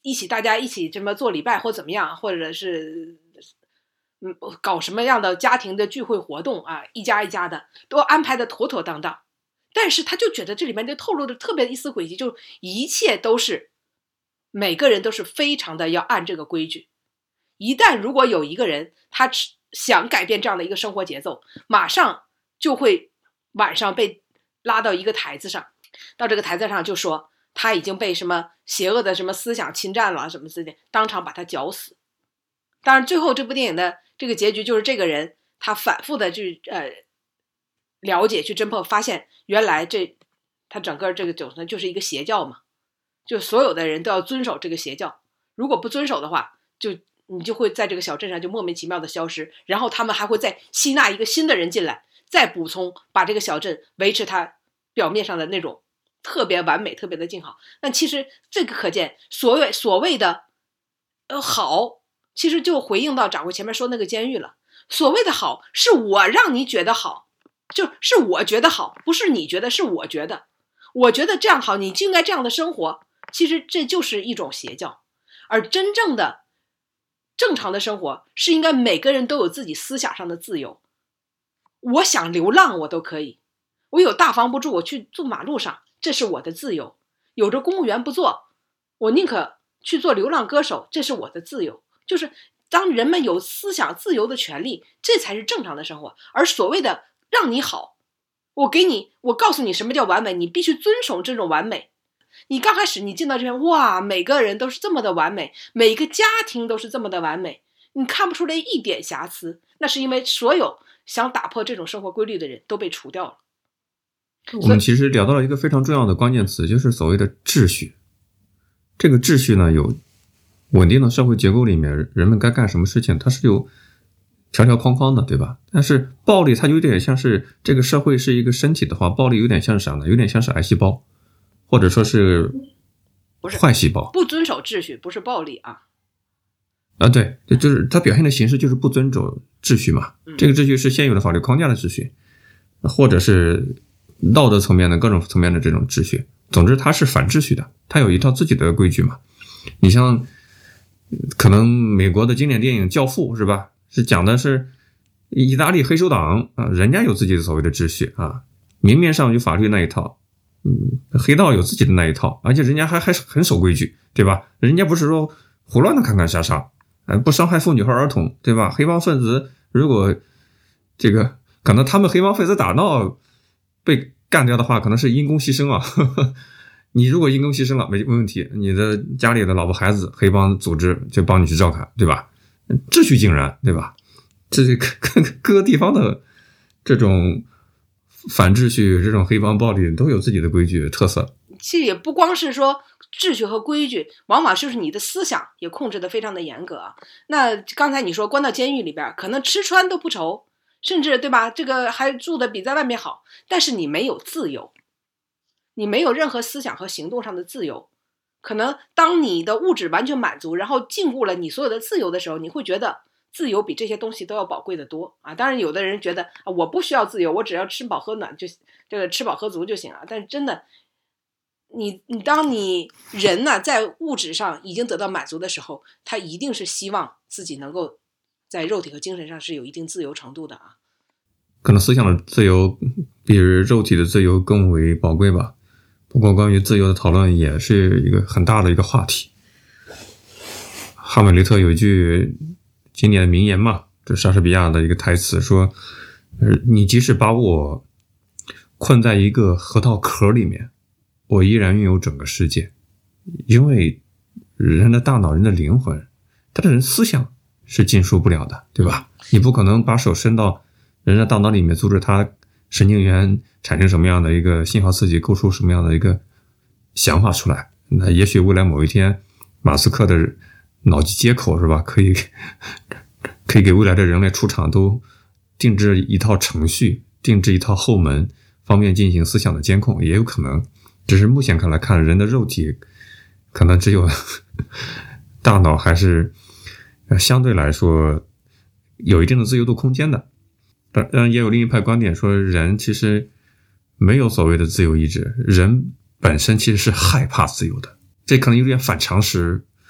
大家一起这么做礼拜或怎么样，或者是搞什么样的家庭的聚会活动啊，一家一家的都安排的妥妥当当。但是他就觉得这里面就透露的特别一丝诡计，就一切都是每个人都是非常的要按这个规矩。一旦如果有一个人他想改变这样的一个生活节奏，马上就会晚上被拉到一个台子上，到这个台子上就说他已经被什么邪恶的什么思想侵占了什么之类的，当场把他绞死。当然最后这部电影的这个结局就是这个人他反复的去了解去侦破，发现原来他整个这个就是一个邪教嘛，就所有的人都要遵守这个邪教，如果不遵守的话，你就会在这个小镇上就莫名其妙的消失，然后他们还会再吸纳一个新的人进来，再补充，把这个小镇维持它表面上的那种特别完美特别的静好。但其实这个可见所谓的好，其实就回应到掌柜前面说那个监狱了。所谓的好是我让你觉得好，就是我觉得好，不是你觉得，是我觉得这样好，你就应该这样的生活。其实这就是一种邪教。而真正的正常的生活是应该每个人都有自己思想上的自由，我想流浪我都可以，我有大房不住，我去住马路上，这是我的自由。有着公务员不做，我宁可去做流浪歌手，这是我的自由。就是当人们有思想自由的权利，这才是正常的生活。而所谓的让你好，我告诉你什么叫完美，你必须遵守这种完美。你刚开始你进到这边，哇，每个人都是这么的完美，每个家庭都是这么的完美，你看不出来一点瑕疵，那是因为所有想打破这种生活规律的人都被除掉了。 我们其实聊到了一个非常重要的关键词，就是所谓的秩序。这个秩序呢，有稳定的社会结构里面，人们该干什么事情，它是有条条框框的，对吧？但是暴力它有点像是这个社会是一个身体的话，暴力有点像啥呢？有点像是癌细胞，或者说是坏细胞。 不遵守秩序不是暴力啊。 对，就是它表现的形式就是不遵守秩序嘛。这个秩序是现有的法律框架的秩序，或者是道德层面的各种层面的这种秩序。总之它是反秩序的，它有一套自己的规矩嘛。你像可能美国的经典电影《教父》是吧？是讲的是意大利黑手党啊，人家有自己的所谓的秩序啊，明面上有法律那一套，黑道有自己的那一套，而且人家还很守规矩，对吧？人家不是说胡乱的砍砍杀杀，不伤害妇女和儿童，对吧？黑帮分子如果这个可能他们黑帮分子打闹被干掉的话，可能是因公牺牲啊。你如果因公牺牲了没问题，你的家里的老婆孩子黑帮组织就帮你去照看，对吧？秩序井然，对吧？这各个地方的这种反秩序，这种黑帮暴力都有自己的规矩特色。 其实也不光是说秩序和规矩，往往就是你的思想也控制得非常的严格啊。那刚才你说关到监狱里边，可能吃穿都不愁，甚至对吧，这个还住的比在外面好，但是你没有自由，你没有任何思想和行动上的自由。可能当你的物质完全满足，然后禁锢了你所有的自由的时候，你会觉得自由比这些东西都要宝贵的多啊！当然有的人觉得我不需要自由，我只要吃饱喝暖就这个吃饱喝足就行了。但是真的当你人呢在物质上已经得到满足的时候，他一定是希望自己能够在肉体和精神上是有一定自由程度的啊。 可能思想的自由比肉体的自由更为宝贵吧。不过关于自由的讨论也是一个很大的一个话题。哈姆雷特有一句经典的名言嘛，这莎士比亚的一个台词说，你即使把我困在一个核桃壳里面，我依然拥有整个世界。因为人的大脑，人的灵魂，他的人思想是禁束不了的，对吧？你不可能把手伸到人的大脑里面，阻止他神经元产生什么样的一个信号刺激，构出什么样的一个想法出来。那也许未来某一天，马斯克的脑机接口是吧，可以给未来的人类出厂都定制一套程序，定制一套后门，方便进行思想的监控，也有可能。只是目前看来看，人的肉体可能只有大脑还是相对来说有一定的自由度空间的。当然也有另一派观点说，人其实没有所谓的自由意志，人本身其实是害怕自由的。这可能有点反常识，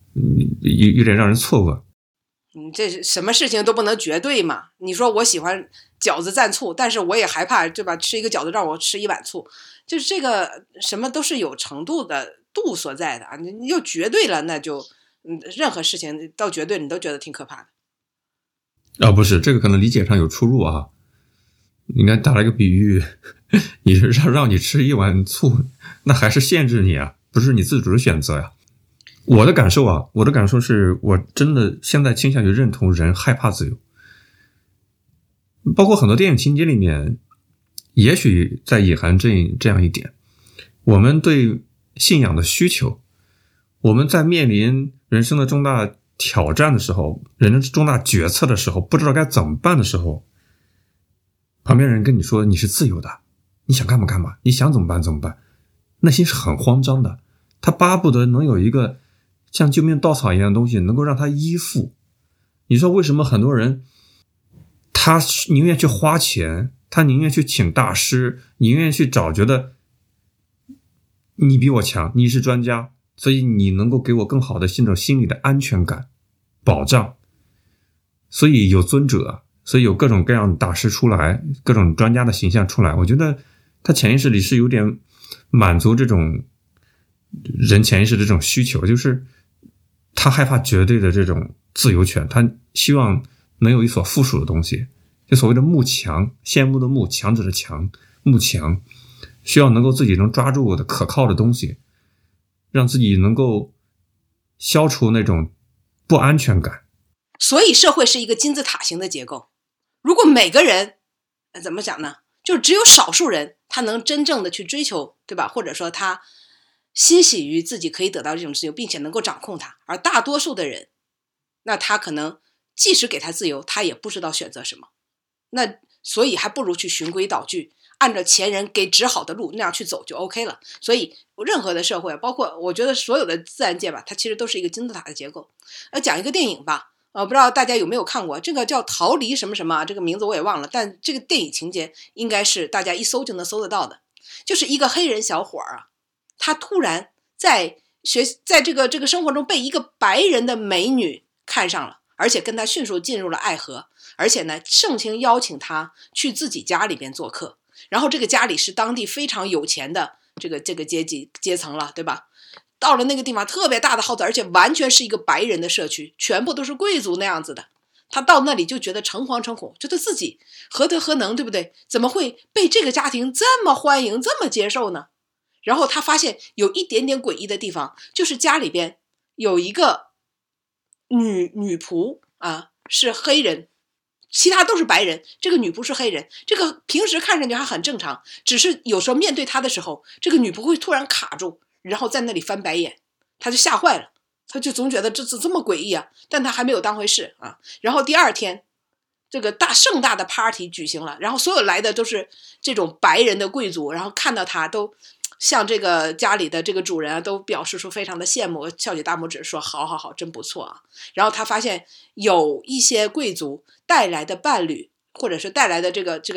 有点让人错愕。 这是什么事情都不能绝对嘛？你说我喜欢饺子蘸醋，但是我也害怕，对吧？吃一个饺子让我吃一碗醋，就是这个什么都是有程度的度所在的啊！你又绝对了，那就任何事情到绝对你都觉得挺可怕的。 不是，这个可能理解上有出入啊。应该打了一个比喻，你是让你吃一碗醋，那还是限制你啊，不是你自主的选择呀。我的感受是我真的现在倾向于认同人害怕自由，包括很多电影情节里面，也许在隐含这样一点，我们对信仰的需求，我们在面临人生的重大挑战的时候，人生重大决策的时候，不知道该怎么办的时候，旁边人跟你说你是自由的，你想干嘛干嘛，你想怎么办怎么办，内心是很慌张的，他巴不得能有一个像救命稻草一样的东西能够让他依附。你说为什么很多人他宁愿去花钱，他宁愿去请大师，宁愿去找觉得你比我强，你是专家，所以你能够给我更好的这种心理的安全感保障，所以有尊者，所以有各种各样的大师出来，各种专家的形象出来，我觉得他潜意识里是有点满足这种人潜意识的这种需求，就是他害怕绝对的这种自由权，他希望能有一所附属的东西，就所谓的慕强，羡慕的慕，强者的强，慕强，需要能够自己能抓住的可靠的东西，让自己能够消除那种不安全感。 所以社会是一个金字塔型的结构，如果每个人怎么讲呢，就只有少数人他能真正的去追求，对吧？或者说他欣喜于自己可以得到这种自由，并且能够掌控它，而大多数的人，那他可能即使给他自由，他也不知道选择什么，那所以还不如去循规蹈矩，按照前人给指好的路那样去走就 OK 了。所以任何的社会，包括我觉得所有的自然界吧，它其实都是一个金字塔的结构。讲一个电影吧，不知道大家有没有看过，这个叫逃离什么什么，这个名字我也忘了，但这个电影情节应该是大家一搜就能搜得到的，就是一个黑人小伙啊，他突然在这个生活中被一个白人的美女看上了，而且跟他迅速进入了爱河，而且呢盛情邀请他去自己家里边做客，然后这个家里是当地非常有钱的这个阶层了，对吧？到了那个地方特别大的 house， 而且完全是一个白人的社区，全部都是贵族那样子的。他到那里就觉得诚惶诚恐，觉得自己何德何能，对不对？怎么会被这个家庭这么欢迎，这么接受呢？然后他发现有一点点诡异的地方，就是家里边有一个女仆啊，是黑人，其他都是白人，这个女仆是黑人，这个平时看上去还很正常，只是有时候面对他的时候，这个女仆会突然卡住，然后在那里翻白眼，他就吓坏了，他就总觉得这么诡异啊，但他还没有当回事啊。然后第二天这个盛大的 party 举行了，然后所有来的都是这种白人的贵族，然后看到他都像这个家里的这个主人啊，都表示出非常的羡慕，翘起大拇指说好好好，真不错啊。然后他发现有一些贵族带来的伴侣，或者是带来的这个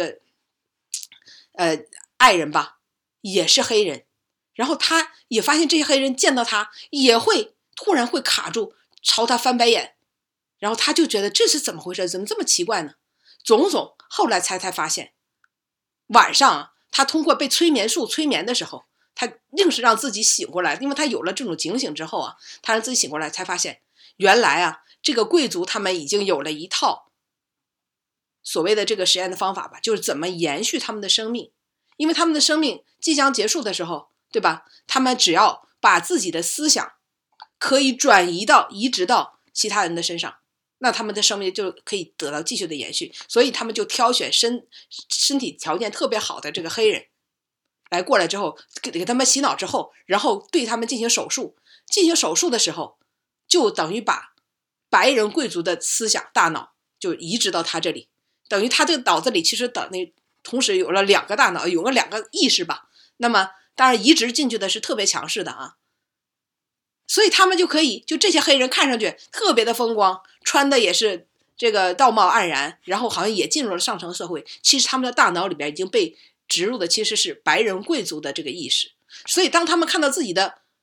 爱人吧，也是黑人，然后他也发现这些黑人见到他也会突然会卡住，朝他翻白眼，然后他就觉得这是怎么回事，怎么这么奇怪呢？后来才发现，晚上啊，他通过被催眠术催眠的时候，他硬是让自己醒过来，因为他有了这种警醒之后啊，他让自己醒过来，才发现原来啊，这个贵族他们已经有了一套所谓的这个实验的方法吧，就是怎么延续他们的生命。因为他们的生命即将结束的时候，对吧？他们只要把自己的思想可以移植到其他人的身上，那他们的生命就可以得到继续的延续。所以他们就挑选身体条件特别好的这个黑人来过来之后，给他们洗脑之后，然后对他们进行手术。进行手术的时候，就等于把白人贵族的思想大脑就移植到他这里，等于他这个脑子里其实同时有了两个大脑，有了两个意识吧。那么当然移植进去的是特别强势的啊，所以他们就可以，就这些黑人看上去特别的风光，穿的也是这个道貌岸然，然后好像也进入了上层社会，其实他们的大脑里边已经被植入的其实是白人贵族的这个意识。所以当他们看到自己的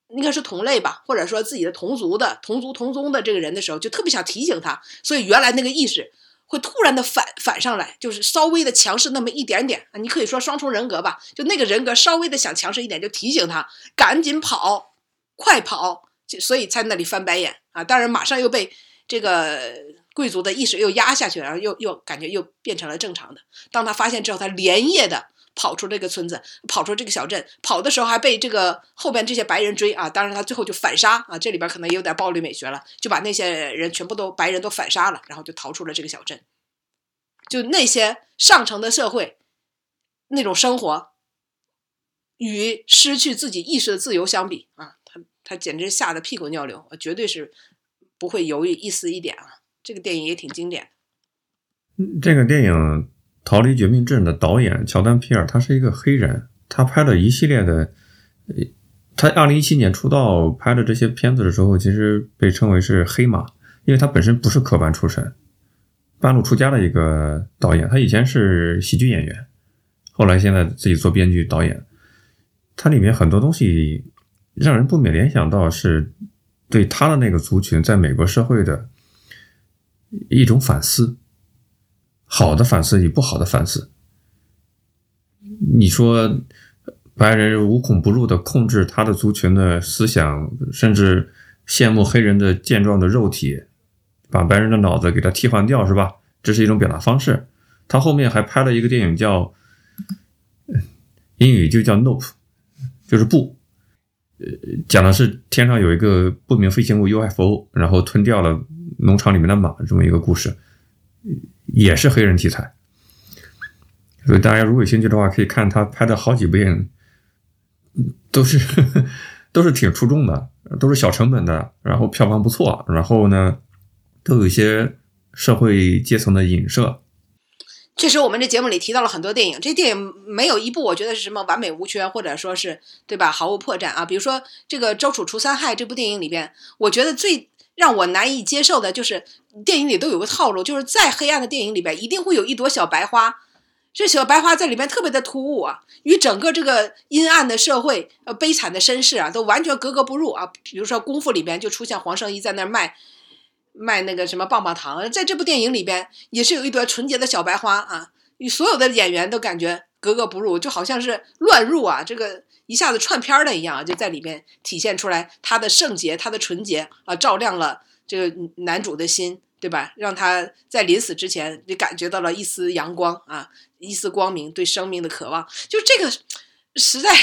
应该是同类吧，或者说自己的同族同宗的这个人的时候，就特别想提醒他，所以原来那个意识会突然的反上来，就是稍微的强势那么一点点啊，你可以说双重人格吧，就那个人格稍微的想强势一点，就提醒他赶紧跑，快跑，所以在那里翻白眼啊。当然马上又被这个贵族的意识又压下去，然后又感觉又变成了正常的。当他发现之后，他连夜的跑出这个村子，跑出这个小镇，跑的时候还被这个后边这些白人追啊，当然他最后就反杀啊，这里边可能也有点暴力美学了，就把那些人全部都白人都反杀了，然后就逃出了这个小镇。就那些上层的社会那种生活与失去自己意识的自由相比啊，他简直吓得屁滚尿流，绝对是不会犹豫一丝一点啊。这个电影也挺经典的。 这个电影逃离绝命镇的导演乔丹皮尔，他是一个黑人，他拍了一系列的，他2017年出道拍的这些片子的时候，其实被称为是黑马，因为他本身不是科班出身，半路出家的一个导演，他以前是喜剧演员，后来现在自己做编剧导演，他里面很多东西让人不免联想到是对他的那个族群在美国社会的一种反思，好的反思与不好的反思。你说白人无孔不入的控制他的族群的思想，甚至羡慕黑人的健壮的肉体，把白人的脑子给他替换掉，是吧？这是一种表达方式。他后面还拍了一个电影叫英语就叫 Nope， 就是不，讲的是天上有一个不明飞行物 UFO， 然后吞掉了农场里面的马，这么一个故事，也是黑人题材。所以大家如果有兴趣的话，可以看他拍的好几部电影，都是挺出众的，都是小成本的，然后票房不错，然后呢都有一些社会阶层的影射。 确实我们这节目里提到了很多电影，这电影没有一部我觉得是什么完美无缺，或者说是对吧毫无破绽啊。比如说这个周楚除三害这部电影里边，我觉得最让我难以接受的就是电影里都有个套路，就是再黑暗的电影里边一定会有一朵小白花，这小白花在里面特别的突兀啊，与整个这个阴暗的社会悲惨的身世啊都完全格格不入啊。比如说功夫里边就出现黄圣依在那儿卖那个什么棒棒糖，在这部电影里边也是有一朵纯洁的小白花啊，与所有的演员都感觉格格不入，就好像是乱入啊，这个一下子串片了一样，就在里边体现出来他的圣洁，他的纯洁啊，照亮了这个男主的心，对吧？让他在临死之前就感觉到了一丝阳光啊，一丝光明，对生命的渴望。就这个实在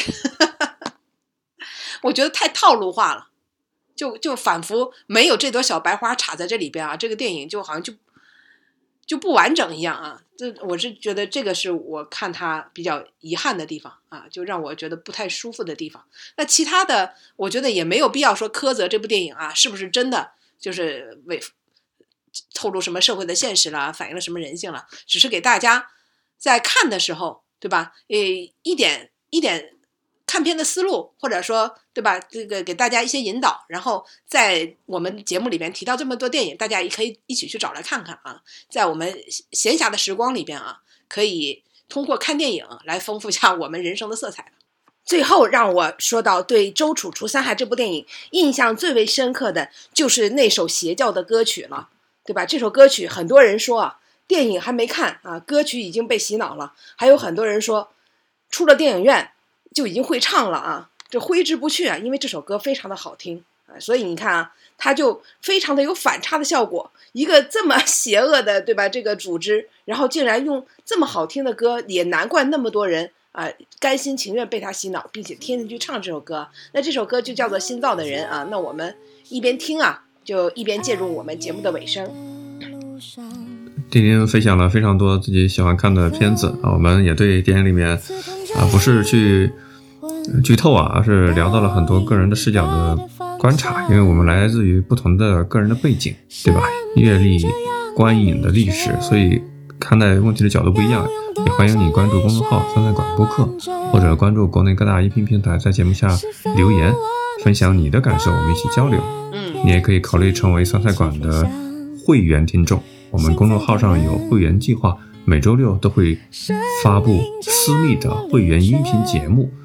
我觉得太套路化了，就仿佛没有这朵小白花插在这里边啊，这个电影就好像就不完整一样啊。我是觉得这个是我看它比较遗憾的地方啊，就让我觉得不太舒服的地方。那其他的我觉得也没有必要说苛责这部电影啊是不是真的就是透露什么社会的现实了，反映了什么人性了，只是给大家在看的时候，对吧？一点看片的思路，或者说对吧，这个给大家一些引导，然后在我们节目里边提到这么多电影，大家也可以一起去找来看看啊。在我们闲暇的时光里边啊，可以通过看电影来丰富一下我们人生的色彩。最后让我说到对周楚除三害这部电影印象最为深刻的就是那首邪教的歌曲了，对吧？这首歌曲很多人说啊，电影还没看啊，歌曲已经被洗脑了，还有很多人说出了电影院就已经会唱了啊，这挥之不去啊，因为这首歌非常的好听啊，所以你看啊，它就非常的有反差的效果。一个这么邪恶的，对吧？这个组织，然后竟然用这么好听的歌，也难怪那么多人啊甘心情愿被他洗脑，并且天天去唱这首歌。那这首歌就叫做《新造的人》啊。那我们一边听啊，就一边进入我们节目的尾声。 丁丁分享了非常多自己喜欢看的片子啊，我们也对电影里面啊不是去剧透啊，而是聊到了很多个人的视角的观察，因为我们来自于不同的个人的背景，对吧？阅历、观影的历史，所以看待问题的角度不一样。也欢迎你关注公众号三菜馆播客，或者关注国内各大音频平台，在节目下留言分享你的感受，我们一起交流。你也可以考虑成为三菜馆的会员听众，我们公众号上有会员计划，每周六都会发布私密的会员音频节目，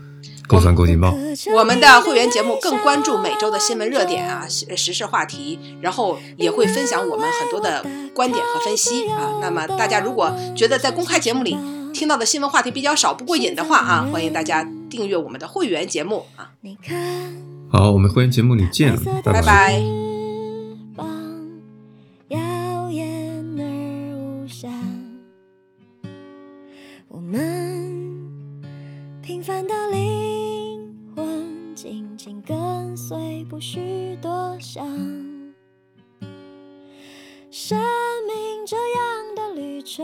够酸够劲爆。 我们的会员节目更关注每周的新闻热点啊、时事话题，然后也会分享我们很多的观点和分析啊。那么大家如果觉得在公开节目里听到的新闻话题比较少不过瘾的话啊，欢迎大家订阅我们的会员节目啊。 好，我们会员节目里见， 拜拜。 我们平凡的灵魂紧紧跟随，不需多想。生命这样的旅程，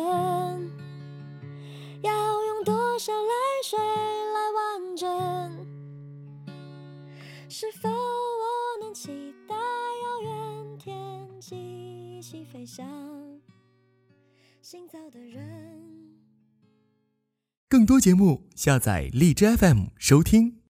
要用多少泪水来完整？是否我能期待遥远天际一起飞翔？行走的人。 更多节目下载荔枝 FM 收听。